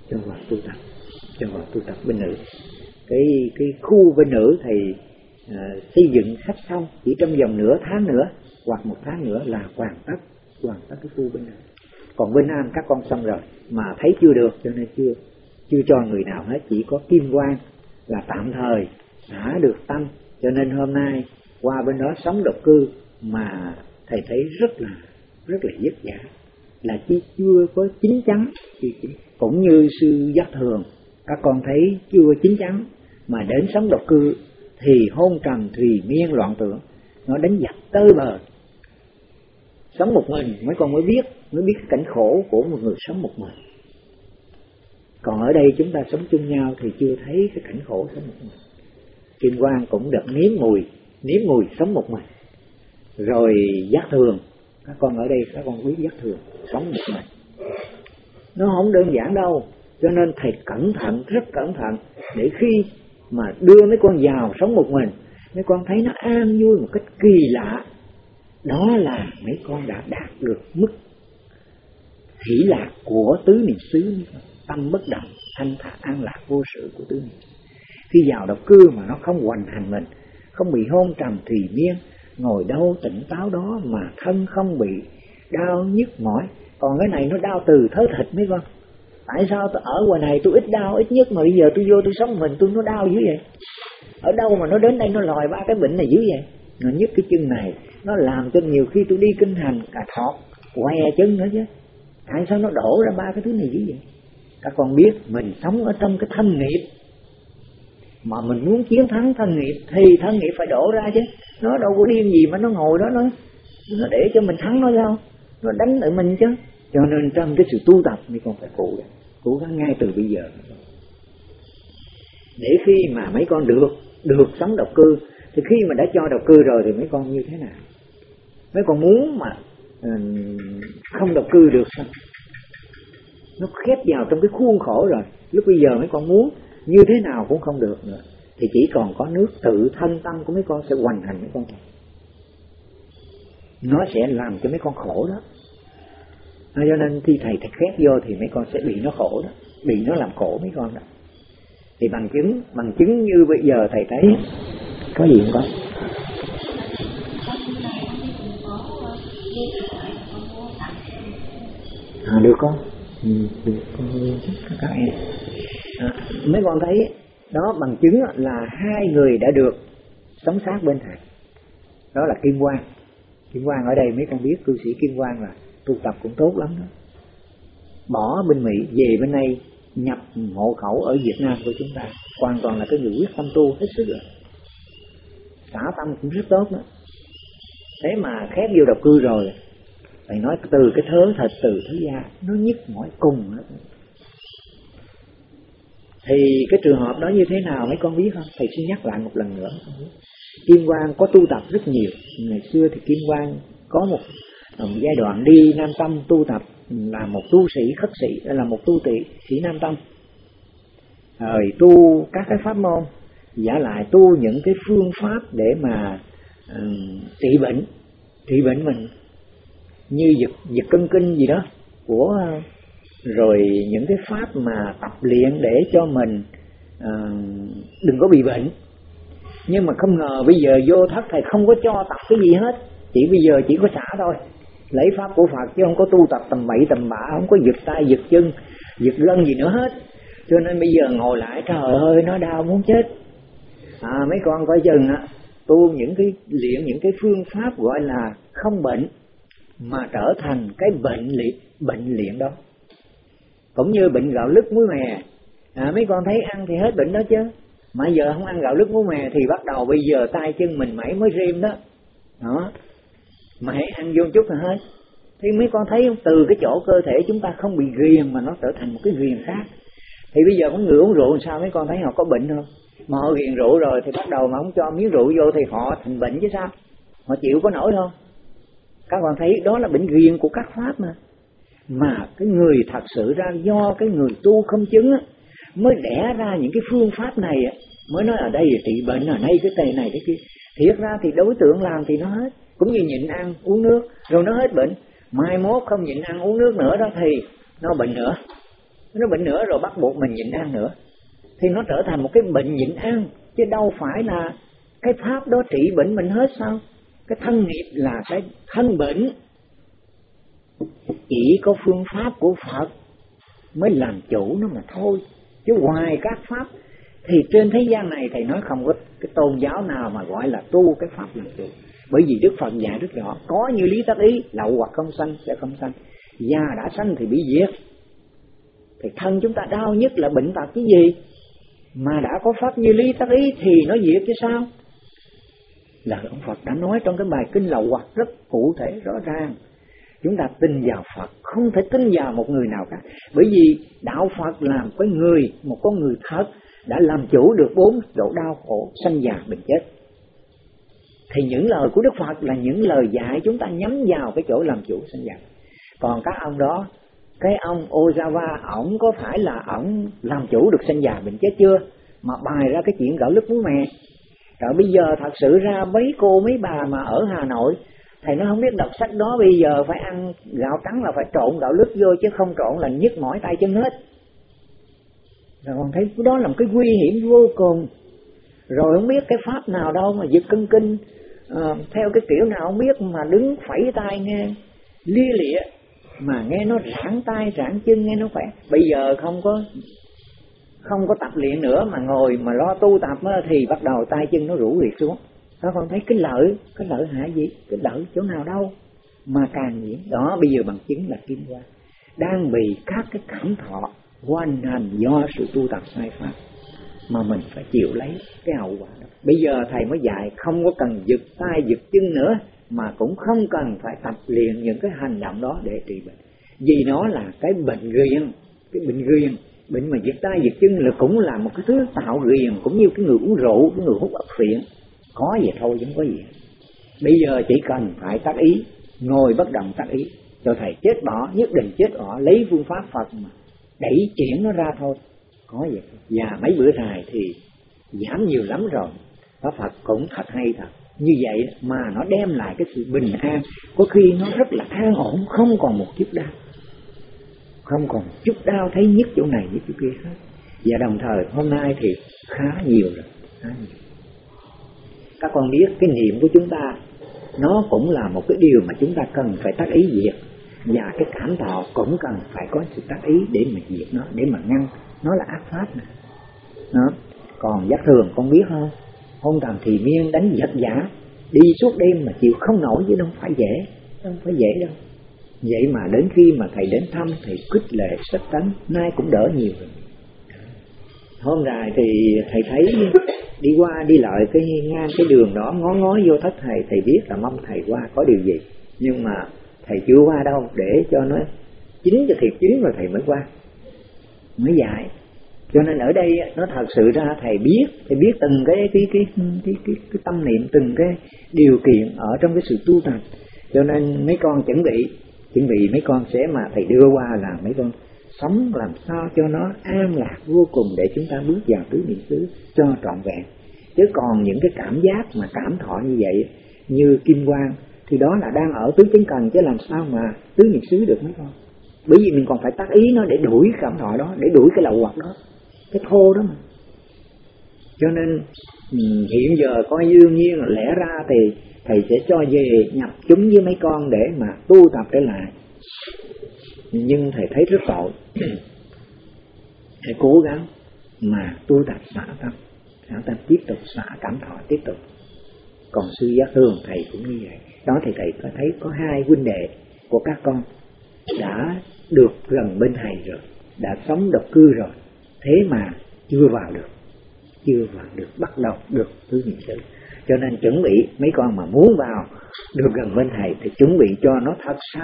cho vào tu tập, cho vào tu tập bên nữ. Cái cái khu bên nữ thầy à, xây dựng sách xong, chỉ trong vòng nửa tháng nữa hoặc một tháng nữa là hoàn tất hoàn tất cái khu bên nữ. Còn bên nam các con xong rồi mà thấy chưa được, cho nên chưa chưa cho người nào hết, chỉ có Kim Quang là tạm thời đã được tâm, cho nên hôm nay qua bên đó sống độc cư mà thầy thấy rất là rất là vất vả, là chỉ chưa có chín chắn. Cũng như sư Giác Thường, các con thấy chưa chín chắn mà đến sống độc cư thì hôn trầm thùy miên loạn tưởng, nó đánh giặc tới bờ. Sống một mình mấy con mới biết mới biết cái cảnh khổ của một người sống một mình. Còn ở đây chúng ta sống chung nhau thì chưa thấy cái cảnh khổ sống một mình. Kim Quang cũng được nếm mùi nếm mùi sống một mình. Rồi Giác Thường, các con ở đây các con biết Giác Thường sống một mình nó không đơn giản đâu, cho nên thầy cẩn thận, rất cẩn thận, để khi mà đưa mấy con vào sống một mình, mấy con thấy nó an vui một cách kỳ lạ. Đó là mấy con đã đạt được mức hỷ lạc của tứ niệm xứ, tâm bất động, thanh thản an lạc vô sự của tứ niệm. Khi vào độc cư mà nó không hoành hành mình, không bị hôn trầm thùy miên, ngồi đâu tỉnh táo đó mà thân không bị đau nhức mỏi. Còn cái này nó đau từ thớ thịt mấy con. Tại sao tôi ở ngoài này tôi ít đau ít nhất mà bây giờ tôi vô tôi sống mình tôi nó đau dữ vậy? Ở đâu mà nó đến đây nó lòi ba cái bệnh này dữ vậy? Nó nhức cái chân này, nó làm cho nhiều khi tôi đi kinh hành cả thọt què chân nữa chứ. Tại sao nó đổ ra ba cái thứ này dữ vậy? Các con biết mình sống ở trong cái thân nghiệp, mà mình muốn chiến thắng thân nghiệp thì thân nghiệp phải đổ ra chứ. Nó đâu có điên gì mà nó ngồi đó nó nó để cho mình thắng nó sao? Nó đánh lại mình chứ. Cho nên trong cái sự tu tập thì con phải cố gắng, cố gắng ngay từ bây giờ. Để khi mà mấy con được được sống độc cư, thì khi mà đã cho độc cư rồi thì mấy con như thế nào? Mấy con muốn mà uh, không độc cư được sao? Nó khép vào trong cái khuôn khổ rồi. Lúc bây giờ mấy con muốn như thế nào cũng không được nữa, thì chỉ còn có nước tự thân tâm của mấy con sẽ hoành hành mấy con. Nó sẽ làm cho mấy con khổ đó. Cho nên khi thầy thầy khép vô thì mấy con sẽ bị nó khổ đó, bị nó làm khổ mấy con đó. Thì bằng chứng, bằng chứng như bây giờ thầy thấy có gì không có? À, được con, ừ, được con các em. À, mấy con thấy đó, bằng chứng là hai người đã được sống sát bên thầy. Đó là Kim Quang. Kim Quang ở đây mấy con biết cư sĩ Kim Quang là tu tập cũng tốt lắm đó. Bỏ bên Mỹ về bên đây nhập hộ khẩu ở Việt Nam của chúng ta, hoàn toàn là cái người quyết tâm tu hết sức rồi. Xả tâm cũng rất tốt đó. Thế mà khép vô độc cư rồi, thầy nói từ cái thớ thịt, từ thứ da nó nhức mỏi cùng đó. Thì cái trường hợp đó như thế nào mấy con biết không? Thầy xin nhắc lại một lần nữa. Kim Quang có tu tập rất nhiều. Ngày xưa thì Kim Quang có một, một giai đoạn đi Nam Tông tu tập, là một tu sĩ khất sĩ, là một tu sĩ sĩ Nam Tông. Rồi tu các cái pháp môn, giả lại tu những cái phương pháp để mà uh, trị bệnh, trị bệnh mình như giật giật cân kinh gì đó của, rồi những cái pháp mà tập luyện để cho mình uh, đừng có bị bệnh. Nhưng mà không ngờ bây giờ vô thất thầy không có cho tập cái gì hết, chỉ bây giờ chỉ có xả thôi, lấy pháp của Phật chứ không có tu tập tầm bậy tầm bạ, không có giật tay giật chân giật gân gì nữa hết. Cho nên bây giờ ngồi lại trời ơi nó đau muốn chết. À, mấy con coi chừng á, tu những cái luyện những cái phương pháp gọi là không bệnh mà trở thành cái bệnh liệt bệnh liện đó. Cũng như bệnh gạo lứt muối mè, à, mấy con thấy ăn thì hết bệnh đó chứ, mà giờ không ăn gạo lứt muối mè thì bắt đầu bây giờ tay chân mình mẩy mới rêm đó. Đó, mà hãy ăn vô chút là hết. Thì mấy con thấy không? Từ cái chỗ cơ thể chúng ta không bị ghiền mà nó trở thành một cái ghiền khác. Thì bây giờ có người uống rượu làm sao mấy con thấy họ có bệnh không? Mà họ ghiền rượu rồi thì bắt đầu mà không cho miếng rượu vô thì họ thành bệnh chứ sao? Họ chịu có nổi không? Các con thấy đó là bệnh ghiền của các pháp mà. Mà cái người thật sự ra do cái người tu không chứng á, mới đẻ ra những cái phương pháp này á, mới nói ở đây là trị bệnh, ở đây cái tề này cái kia. Thiệt ra thì đối tượng làm thì nó hết, cũng như nhịn ăn uống nước rồi nó hết bệnh. Mai mốt không nhịn ăn uống nước nữa đó thì nó bệnh nữa. nó bệnh nữa rồi bắt buộc mình nhịn ăn nữa, thì nó trở thành một cái bệnh nhịn ăn, chứ đâu phải là cái pháp đó trị bệnh mình hết sao? Cái thân nghiệp là cái thân bệnh, chỉ có phương pháp của Phật mới làm chủ nó mà thôi, chứ ngoài các pháp thì trên thế gian này thầy nói không có cái tôn giáo nào mà gọi là tu cái pháp làm chủ. Bởi vì Đức Phật dạy rất rõ, có như lý tác ý, lậu hoặc không sanh sẽ không sanh, già đã sanh thì bị diệt. Thì thân chúng ta đau nhất là bệnh tật cái gì, mà đã có pháp như lý tác ý thì nó diệt chứ sao? Là ông Phật đã nói trong cái bài kinh lậu hoặc rất cụ thể rõ ràng. Chúng ta tin vào Phật, không thể tin vào một người nào khác. Bởi vì đạo Phật làm cái người, một con người thật, đã làm chủ được bốn độ đau khổ, sanh già bệnh chết. Thì những lời của Đức Phật là những lời dạy chúng ta nhắm vào cái chỗ làm chủ sanh già. Còn các ông đó, cái ông Ozawa, ổng có phải là ổng làm chủ được sanh già bệnh chết chưa? Mà bài ra cái chuyện gạo lứt muối mè. Rồi bây giờ thật sự ra mấy cô mấy bà mà ở Hà Nội, thầy nó không biết đọc sách đó, bây giờ phải ăn gạo trắng là phải trộn gạo lứt vô, chứ không trộn là nhức mỏi tay chân hết. Rồi còn thấy đó là một cái nguy hiểm vô cùng. Rồi không biết cái pháp nào đâu mà giật cân kinh, à, theo cái kiểu nào không biết mà đứng phẩy tay nghe lia lịa, mà nghe nó rãn tay rãn chân, nghe nó khỏe. Bây giờ không có không có tập luyện nữa mà ngồi mà lo tu tập á, thì bắt đầu tay chân nó rũ riệt xuống. Nó còn thấy cái lợi, cái lợi hại gì, cái lợi chỗ nào đâu mà càng nhiễm. Đó bây giờ bằng chứng là Kim Quang đang bị các cái cảm thọ hoành hành do sự tu tập sai pháp, mà mình phải chịu lấy cái hậu quả đó. Bây giờ thầy mới dạy không có cần giật tay giật chân nữa, mà cũng không cần phải tập luyện những cái hành động đó để trị bệnh, vì nó là cái bệnh ghiền, cái bệnh ghiền. Bệnh mà giật tay giật chân là cũng là một cái thứ tạo ghiền, cũng như cái người uống rượu, cái người hút ốc phiện, có vậy thôi chứ không có gì. Bây giờ chỉ cần phải tác ý, ngồi bất động tác ý, cho thầy chết bỏ, nhất định chết bỏ, lấy phương pháp Phật mà đẩy chuyển nó ra thôi, có vậy. Và mấy bữa dài thì giảm nhiều lắm rồi. Pháp Phật cũng thật hay thật. Như vậy mà nó đem lại cái sự bình an, có khi nó rất là an ổn, không còn một chút đau, không còn một chút đau, thấy nhức chỗ này nhức chỗ kia hết. Và đồng thời hôm nay thì khá nhiều rồi, khá nhiều. Các con biết cái niệm của chúng ta nó cũng là một cái điều mà chúng ta cần phải tác ý diệt, và cái cảm thọ cũng cần phải có sự tác ý để mà diệt nó, để mà ngăn nó là ác pháp này. Đó. Còn giác thường con biết không, hôn trầm thì miên đánh giật giả, đi suốt đêm mà chịu không nổi chứ đâu phải dễ, không phải dễ đâu. Vậy mà đến khi mà thầy đến thăm, thầy khích lệ sách tánh, nay cũng đỡ nhiều rồi. Hôm nay thì thầy thấy đi qua đi lại cái ngang cái đường đó, ngó ngó vô thất thầy, thầy biết là mong thầy qua có điều gì, nhưng mà thầy chưa qua đâu, để cho nó chín cho thiệt chín rồi thầy mới qua, mới dạy. Cho nên ở đây nó thật sự ra thầy biết, thầy biết từng cái cái cái cái cái, cái, cái tâm niệm, từng cái điều kiện ở trong cái sự tu tập. Cho nên mấy con chuẩn bị chuẩn bị mấy con sẽ mà thầy đưa qua là mấy con sống làm sao cho nó an lạc vô cùng, để chúng ta bước vào tứ niệm xứ cho trọn vẹn. Chứ còn những cái cảm giác mà cảm thọ như vậy, như Kim Quang, thì đó là đang ở tứ chánh cần, chứ làm sao mà tứ niệm xứ được mấy con. Bởi vì mình còn phải tác ý nó để đuổi cảm thọ đó, để đuổi cái lậu hoặc đó, cái thô đó mà. Cho nên hiện giờ coi đương nhiên là lẽ ra thì thầy sẽ cho về nhập chúng với mấy con để mà tu tập trở lại. Nhưng thầy thấy rất tội. Thầy cố gắng mà tu tập xả tâm, xả tâm tiếp tục, xả cảm thọ tiếp tục. Còn sư giác thường thầy cũng như vậy. Đó thì thầy có thấy có hai huynh đệ của các con đã được gần bên thầy rồi, đã sống độc cư rồi, thế mà chưa vào được, chưa vào được, bắt đầu được tứ niệm xứ. Cho nên chuẩn bị mấy con mà muốn vào được gần bên thầy thì chuẩn bị cho nó thật sạch.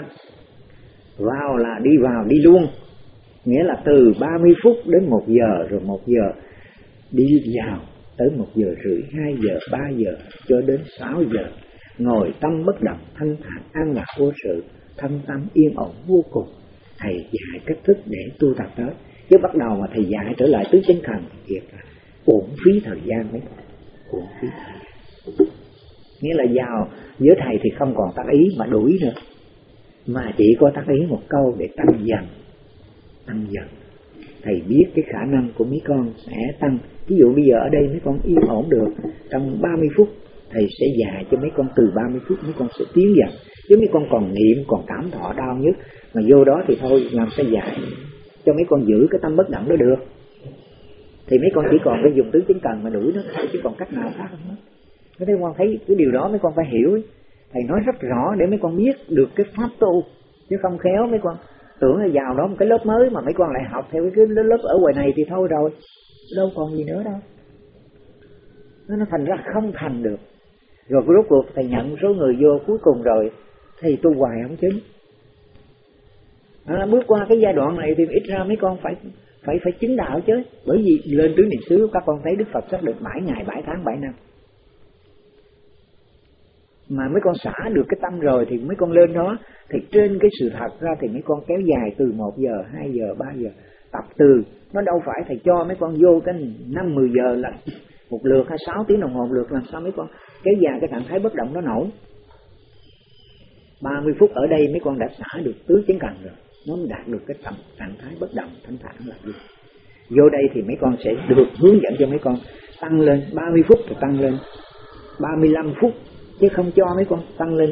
Vào là đi vào đi luôn, nghĩa là từ ba mươi phút đến một giờ, rồi một giờ đi vào tới một giờ rưỡi, hai giờ, ba giờ cho đến sáu giờ, ngồi tâm bất động, thanh thản, an lạc vô sự, thân tâm yên ổn vô cùng. Thầy dạy cách thức để tu tập đó, chứ bắt đầu mà thầy dạy trở lại tứ chánh cần thì thiệt là uổng phí thời gian đấy, uổng phí thời gian. Nghĩa là vào với thầy thì không còn tác ý mà đuổi nữa, mà chỉ có tác ý một câu để tăng dần, tăng dần. thầy biết cái khả năng của mấy con sẽ tăng. Ví dụ bây giờ ở đây mấy con yên ổn được, trong ba mươi phút thầy sẽ dạy cho mấy con, từ ba mươi phút mấy con sẽ tiến dần. Chứ mấy con còn niệm, còn cảm thọ đau nhất mà vô đó thì thôi làm sao dạy cho mấy con giữ cái tâm bất động đó được. Thì mấy con chỉ còn phải dùng tứ chính cần mà đuổi nó thôi, chứ còn cách nào khác không hết. Mấy con thấy cái điều đó mấy con phải hiểu. Thầy nói rất rõ để mấy con biết được cái pháp tu, chứ không khéo mấy con tưởng là vào đó một cái lớp mới mà mấy con lại học theo cái lớp ở ngoài này thì thôi rồi, đâu còn gì nữa đâu. Nó thành ra không thành được. Rồi rốt cuộc thầy nhận số người vô cuối cùng rồi thì tu hoài không chứng. À, bước qua cái giai đoạn này thì ít ra mấy con phải phải phải chứng đạo chứ. Bởi vì lên tứ niệm xứ các con thấy Đức Phật xác định bảy ngày, bảy tháng, bảy năm. Mà mấy con xả được cái tâm rồi thì mấy con lên đó, thì trên cái sự thật ra thì mấy con kéo dài từ một giờ, hai giờ, ba giờ. Tập từ, nó đâu phải thầy cho mấy con vô cái năm, mười giờ là một lượt hay sáu tiếng đồng hồ một lượt, làm sao mấy con kéo dài cái trạng thái bất động đó nổi. ba mươi phút ở đây mấy con đã xả được tứ chánh cần rồi, nó mới đạt được cái tầm trạng thái bất động thanh thản là gì. Vô đây thì mấy con sẽ được hướng dẫn cho mấy con tăng lên, ba mươi phút thì tăng lên ba mươi lăm phút, chứ không cho mấy con tăng lên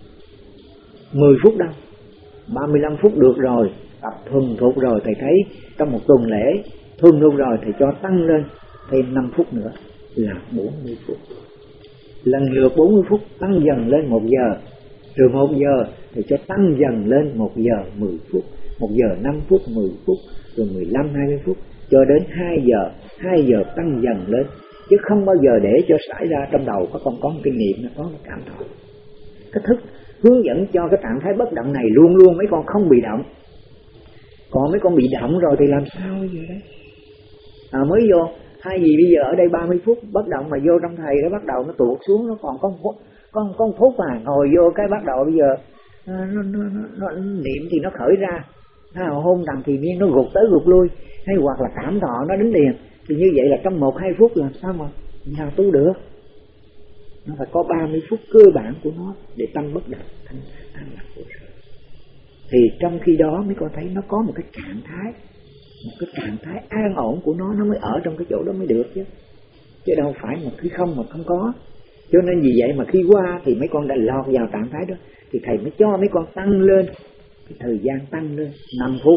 mười phút đâu. ba mươi lăm phút được rồi, tập thuần thục rồi, thầy thấy trong một tuần lễ thuần thục rồi thầy cho tăng lên thêm năm phút nữa là bốn mươi phút. Lần lượt bốn mươi phút tăng dần lên một giờ, rồi một giờ thì cho tăng dần lên một giờ mười phút, một giờ năm phút, mười phút, rồi mười lăm, hai mươi phút, cho đến hai giờ, hai giờ tăng dần lên. Chứ không bao giờ để cho xảy ra trong đầu có con có một kinh nghiệm, nó có một cảm thọ. Cái thức hướng dẫn cho cái trạng thái bất động này luôn luôn mấy con không bị động. Còn mấy con bị động rồi thì làm sao bây giờ đấy? À, mới vô, hay gì bây giờ ở đây ba mươi phút bất động mà vô trong thầy nó bắt đầu nó tuột xuống, nó còn có một phút, có, có một phút mà ngồi vô cái bắt đầu bây giờ nó, nó, nó, nó, nó niệm thì nó khởi ra, nó hôn đằng thì miên nó gục tới gục lui, hay hoặc là cảm thọ nó đến liền. Thì như vậy là trong một hai phút làm sao mà nào tu được. Nó phải có ba mươi phút cơ bản của nó để tâm bất động thanh thản là của sự. Thì trong khi đó mấy con thấy nó có một cái trạng thái, một cái trạng thái an ổn của nó, nó mới ở trong cái chỗ đó mới được chứ. Chứ đâu phải một khi không mà không có. Cho nên vì vậy mà khi qua thì mấy con đã lọt vào trạng thái đó, thì thầy mới cho mấy con tăng lên, cái thời gian tăng lên năm phút.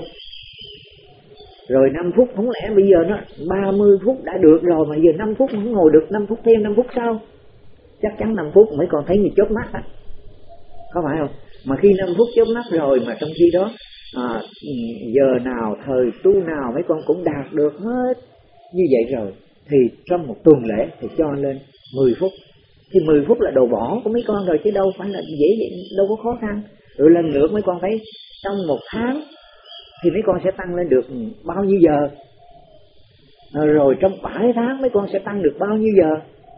Rồi năm phút, không lẽ bây giờ nó ba mươi phút đã được rồi mà giờ năm phút không ngồi được, năm phút thêm năm phút sau. Chắc chắn năm phút mấy con thấy như chớp mắt á, có phải không? Mà khi năm phút chớp mắt rồi mà trong khi đó à, giờ nào, thời tu nào mấy con cũng đạt được hết. Như vậy rồi thì trong một tuần lễ thì cho lên mười phút. Thì mười phút là đồ bỏ của mấy con rồi chứ đâu phải là dễ vậy, đâu có khó khăn. Rồi lần nữa mấy con thấy trong một tháng thì mấy con sẽ tăng lên được bao nhiêu giờ. À, rồi trong bảy tháng mấy con sẽ tăng được bao nhiêu giờ.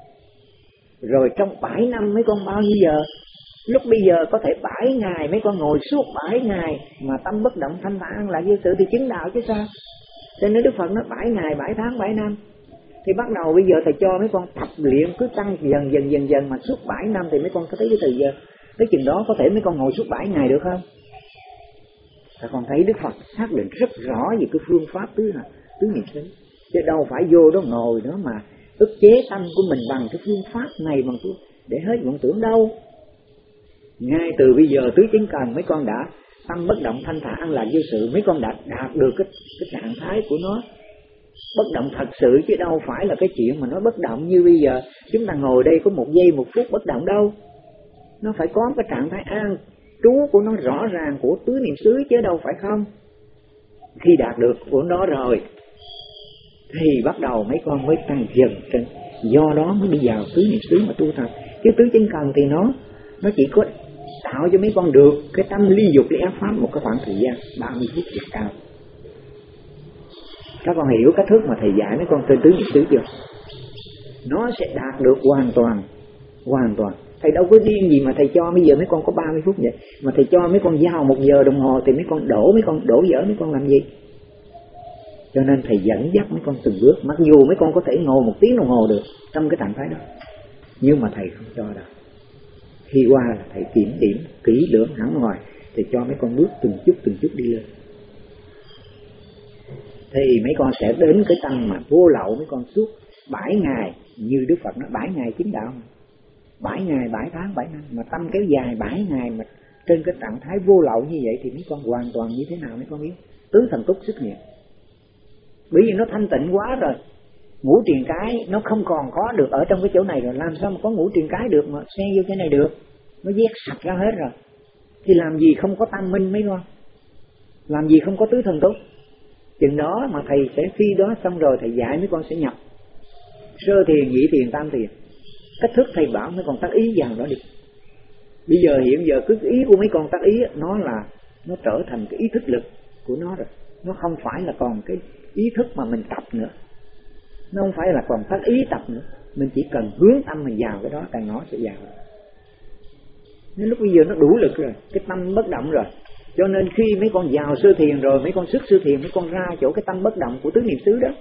Rồi trong bảy năm mấy con bao nhiêu giờ. Lúc bây giờ có thể bảy ngày mấy con ngồi suốt bảy ngày mà tâm bất động thanh thản là như sự thì chứng đạo chứ sao. Cho nên Đức Phật nói bảy ngày, bảy tháng, bảy năm. Thì bắt đầu bây giờ thầy cho mấy con tập luyện cứ tăng dần dần dần dần mà suốt bảy năm thì mấy con có thấy cái thời gian. Tới chừng đó có thể mấy con ngồi suốt bảy ngày được không? Ta còn thấy Đức Phật xác định rất rõ về cái phương pháp tứ tứ niệm xứ. Chứ đâu phải vô đó ngồi đó mà ức chế tâm của mình bằng cái phương pháp này bằng phương để hết vọng tưởng đâu. Ngay từ bây giờ tứ chính cần mấy con đã tâm bất động thanh thản an lạc vô sự, mấy con đã đạt được cái, cái trạng thái của nó bất động thật sự, chứ đâu phải là cái chuyện mà nó bất động như bây giờ chúng ta ngồi đây có một giây một phút bất động đâu. Nó phải có cái trạng thái an trú của nó rõ ràng của tứ niệm xứ chứ đâu phải không. Khi đạt được của nó rồi thì bắt đầu mấy con mới tăng dần trên, do đó mới đi vào tứ niệm xứ mà tu tập. Chứ tứ chính cần thì nó nó chỉ có tạo cho mấy con được cái tâm ly dục để áp pháp một cái khoảng thời gian ba mươi phút là cao. Các con hiểu cách thức mà thầy dạy mấy con trên tứ niệm xứ chưa? Nó sẽ đạt được hoàn toàn, hoàn toàn. Thầy đâu có điên gì mà thầy cho bây giờ mấy con có ba mươi phút vậy, mà thầy cho mấy con giao một giờ đồng hồ thì mấy con đổ mấy con đổ dở mấy con làm gì? Cho nên thầy dẫn dắt mấy con từng bước, mặc dù mấy con có thể ngồi một tiếng đồng hồ được trong cái trạng thái đó, nhưng mà thầy không cho đâu. Khi qua là thầy kiểm điểm kỹ lưỡng hẳn ngoài, thầy cho mấy con bước từng chút từng chút đi lên. thì mấy con sẽ đến cái tâm mà vô lậu. Mấy con suốt bảy ngày, như Đức Phật nói bảy ngày chứng đạo, bảy ngày, bảy tháng, bảy năm, mà tâm kéo dài bảy ngày mà trên cái trạng thái vô lậu như vậy thì mấy con hoàn toàn như thế nào mấy con biết? Tứ thần túc xuất hiện. Bởi vì nó thanh tịnh quá rồi, ngũ triền cái nó không còn có được ở trong cái chỗ này rồi, làm sao mà có ngũ triền cái được mà xen vô cái này được? Nó vét sạch ra hết rồi, thì làm gì không có tam minh mấy con? Làm gì không có tứ thần túc? Chừng đó mà thầy sẽ khi đó xong rồi thầy dạy mấy con sẽ nhập sơ thiền, nhị thiền, tam thiền. Cách thức thầy bảo mấy con tác ý vào đó đi. Bây giờ hiện giờ cứ ý của mấy con tác ý nó là nó trở thành cái ý thức lực của nó rồi. Nó không phải là còn cái ý thức mà mình tập nữa. Nó không phải là còn tác ý tập nữa. Mình chỉ cần hướng tâm mình vào cái đó, càng nó sẽ vào. Nên lúc bây giờ nó đủ lực rồi, cái tâm bất động rồi. Cho nên khi mấy con vào sơ thiền rồi, mấy con xuất sơ thiền, mấy con ra chỗ cái tâm bất động của tứ niệm xứ đó.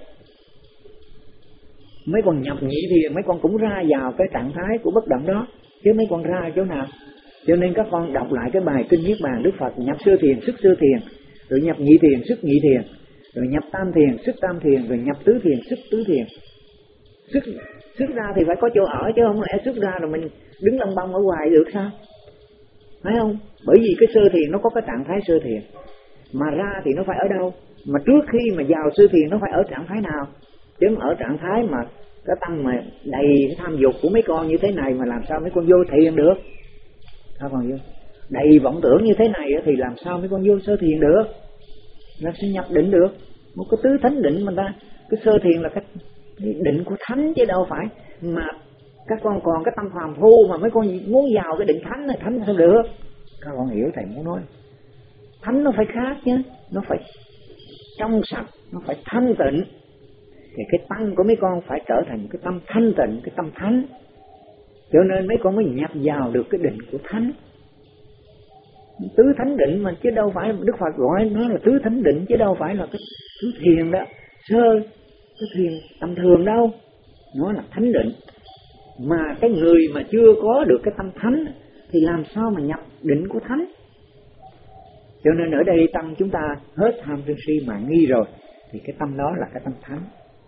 Mấy con nhập nhị thiền, mấy con cũng ra vào cái trạng thái của bất động đó. Chứ mấy con ra chỗ nào? Cho nên các con đọc lại cái bài Kinh Niết Bàn Đức Phật: nhập sơ thiền, xuất sơ thiền, rồi nhập nhị thiền, xuất nhị thiền, rồi nhập tam thiền, xuất tam thiền, rồi nhập tứ thiền, xuất tứ thiền. Xuất, xuất ra thì phải có chỗ ở, chứ không lẽ xuất ra rồi mình đứng lông bông ở ngoài được sao? Phải không? Bởi vì cái sơ thiền nó có cái trạng thái sơ thiền, mà ra thì nó phải ở đâu? Mà trước khi mà vào sơ thiền nó phải ở trạng thái nào? Chứ ở trạng thái mà cái tâm mà đầy cái tham dục của mấy con như thế này mà làm sao mấy con vô thiền được? Sao còn vô? Đầy vọng tưởng như thế này thì làm sao mấy con vô sơ thiền được? Làm sao nhập định được? Một cái tứ thánh định mà ta, cái sơ thiền là cái định của thánh chứ đâu phải mà các con còn cái tâm phàm phu mà mấy con muốn vào cái định thánh này, thánh sao được? Các con hiểu thầy muốn nói. Thánh nó phải khác chứ, nó phải trong sạch, nó phải thanh tịnh. Thì cái tâm của mấy con phải trở thành cái tâm thanh tịnh, cái tâm thánh. Cho nên mấy con mới nhập vào được cái định của thánh. Tứ thánh định mà, chứ đâu phải Đức Phật gọi nó là tứ thánh định, chứ đâu phải là cái tứ thiền đó, sơ, cái thiền tầm thường đâu. Nó là thánh định. Mà cái người mà chưa có được cái tâm thánh thì làm sao mà nhập định của thánh? Cho nên ở đây tâm chúng ta hết tham sân si mạng nghi rồi, thì cái tâm đó là cái tâm thánh.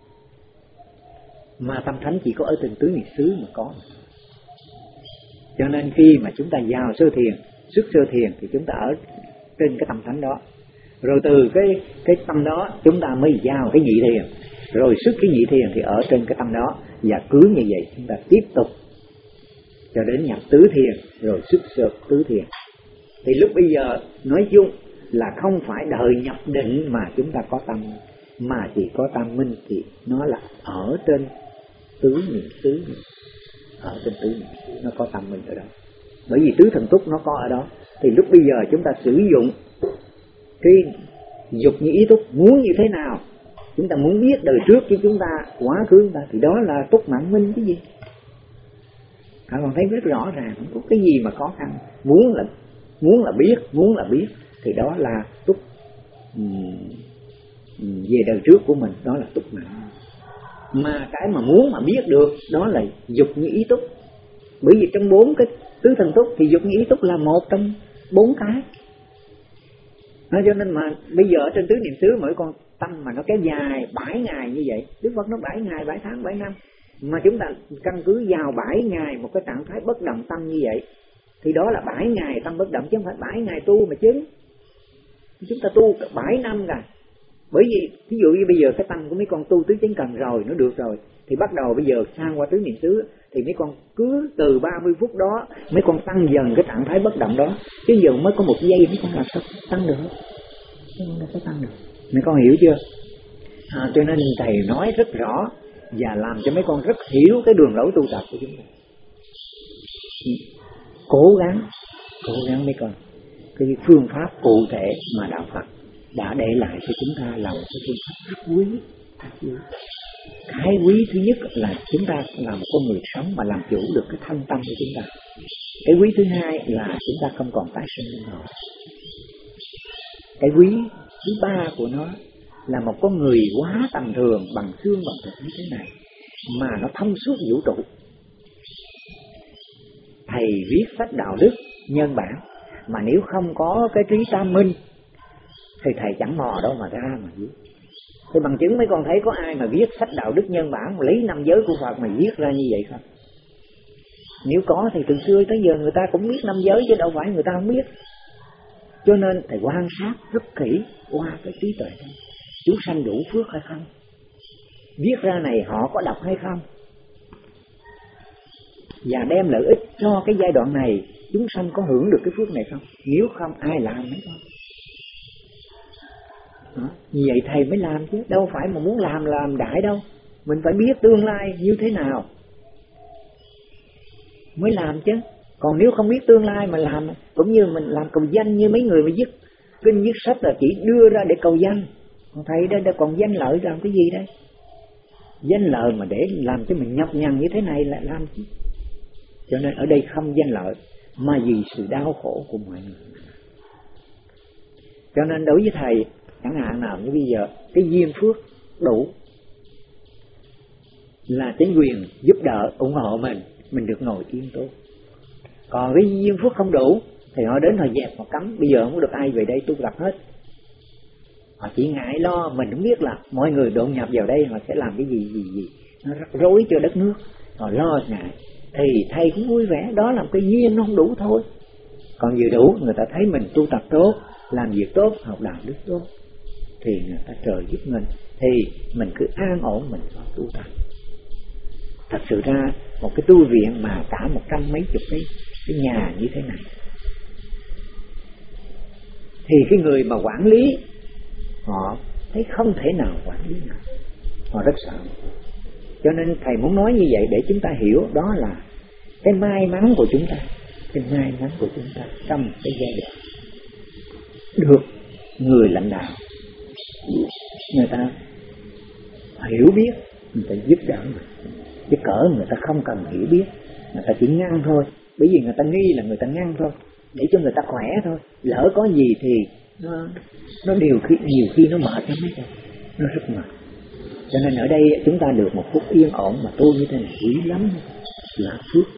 Mà tâm thánh chỉ có ở từng tứ niệm xứ mà có. Cho nên khi mà chúng ta vào sơ thiền, xuất sơ thiền thì chúng ta ở trên cái tâm thánh đó. Rồi từ cái cái tâm đó chúng ta mới vào cái nhị thiền, rồi xuất cái nhị thiền thì ở trên cái tâm đó. Và cứ như vậy chúng ta tiếp tục cho đến nhập tứ thiền, rồi xuất sơ tứ thiền. Thì lúc bây giờ nói chung là không phải đợi nhập định mà chúng ta có tâm, mà chỉ có tam minh thì nó là ở trên tứ niệm xứ, ở trên tứ niệm xứ nó có tâm minh ở đó. Bởi vì tứ thần túc nó có ở đó. Thì lúc bây giờ chúng ta sử dụng cái dục như ý túc muốn như thế nào, chúng ta muốn biết đời trước với chúng ta, quá khứ chúng ta, thì đó là túc mạng minh chứ gì. Các con thấy rất rõ ràng, không có cái gì mà khó khăn. Muốn là muốn là biết, muốn là biết thì đó là túc um, về đời trước của mình, đó là túc mạng. Mà cái mà muốn mà biết được đó là dục như ý túc. Bởi vì trong bốn cái tứ thần túc thì dục như ý túc là một trong bốn cái. Nó cho nên mà bây giờ ở trên tứ niệm xứ mỗi con tâm mà nó kéo dài bảy ngày như vậy. Đức Phật nó bảy ngày, bảy tháng, bảy năm. Mà chúng ta căn cứ vào bảy ngày một cái trạng thái bất động tâm như vậy, thì đó là bảy ngày tâm bất động, chứ không phải bảy ngày tu mà chứng. Chúng ta tu bảy năm rồi. Bởi vì ví dụ như bây giờ cái tâm của mấy con tu tứ chánh cần rồi, nó được rồi, thì bắt đầu bây giờ sang qua tứ niệm xứ, thì mấy con cứ từ ba mươi phút đó mấy con tăng dần cái trạng thái bất động đó. Chứ giờ mới có một giây mấy con làm sao tăng được? Mấy con đâu có tăng được. Mấy con hiểu chưa? À, cho nên thầy nói rất rõ và làm cho mấy con rất hiểu cái đường lối tu tập của chúng ta. Cố gắng, cố gắng mấy con cái phương pháp cụ thể mà đạo Phật đã để lại cho chúng ta là một cái phương pháp rất quý. Cái quý thứ nhất là chúng ta là một con người sống mà làm chủ được cái thân tâm của chúng ta. Cái quý thứ hai là chúng ta không còn tái sinh luân hồi. Cái quý thứ ba của nó là một con người quá tầm thường, bằng xương bằng thịt như thế này mà nó thông suốt vũ trụ. Thầy viết sách đạo đức nhân bản mà nếu không có cái trí tam minh thì thầy chẳng mò đâu mà ra mà viết. Thì bằng chứng mấy con thấy có ai mà viết sách đạo đức nhân bản lấy năm giới của Phật mà viết ra như vậy không? Nếu có thì từ xưa tới giờ người ta cũng biết năm giới chứ đâu phải người ta không biết. Cho nên thầy quan sát rất kỹ qua cái trí tuệ đó, chúng sanh đủ phước hay không, viết ra này họ có đọc hay không, và đem lợi ích cho cái giai đoạn này chúng sanh có hưởng được cái phước này không. Nếu không ai làm mấy con. Đó. Như vậy thầy mới làm chứ, đâu phải mà muốn làm làm đại đâu. Mình phải biết tương lai như thế nào mới làm chứ. Còn nếu không biết tương lai mà làm, cũng như mình làm cầu danh, như mấy người mà viết kinh viết sách là chỉ đưa ra để cầu danh. Còn thầy đây đã còn danh lợi làm cái gì đây? Danh lợi mà để làm cho mình nhọc nhằn như thế này lại làm chứ. Cho nên ở đây không danh lợi mà vì sự đau khổ của mọi người. Cho nên đối với thầy, chẳng hạn nào như bây giờ cái duyên phước đủ là chính quyền giúp đỡ ủng hộ mình, mình được ngồi yên tốt. Còn cái duyên phước không đủ thì họ đến họ dẹp họ cấm, bây giờ không có được ai về đây tu tập hết. Họ chỉ ngại lo, mình không biết là mọi người đột nhập vào đây họ sẽ làm cái gì gì gì, nó rắc rối cho đất nước, họ lo ngại. Thì thầy cũng vui vẻ, đó là một cái duyên nó không đủ thôi. Còn vừa đủ, người ta thấy mình tu tập tốt, làm việc tốt, học đạo đức tốt, thì người ta trời giúp mình, thì mình cứ an ổn mình vào tu tập. Thật sự ra một cái tu viện mà cả một trăm mấy chục cái, cái nhà như thế này, thì cái người mà quản lý họ thấy không thể nào quản lý nào, họ rất sợ. Cho nên thầy muốn nói như vậy để chúng ta hiểu đó là cái may mắn của chúng ta, cái may mắn của chúng ta trong cái giai đoạn được người lãnh đạo người ta hiểu biết, người ta giúp đỡ mình. Chứ cỡ người ta không cần hiểu biết, người ta chỉ ngăn thôi, bởi vì người ta nghi là người ta ngăn thôi, để cho người ta khỏe thôi. Lỡ có gì thì nó nó điều khi nhiều khi nó mệt lắm mấy, nó rất mệt. Cho nên ở đây chúng ta được một phút yên ổn mà tu như thế này quý lắm, là phước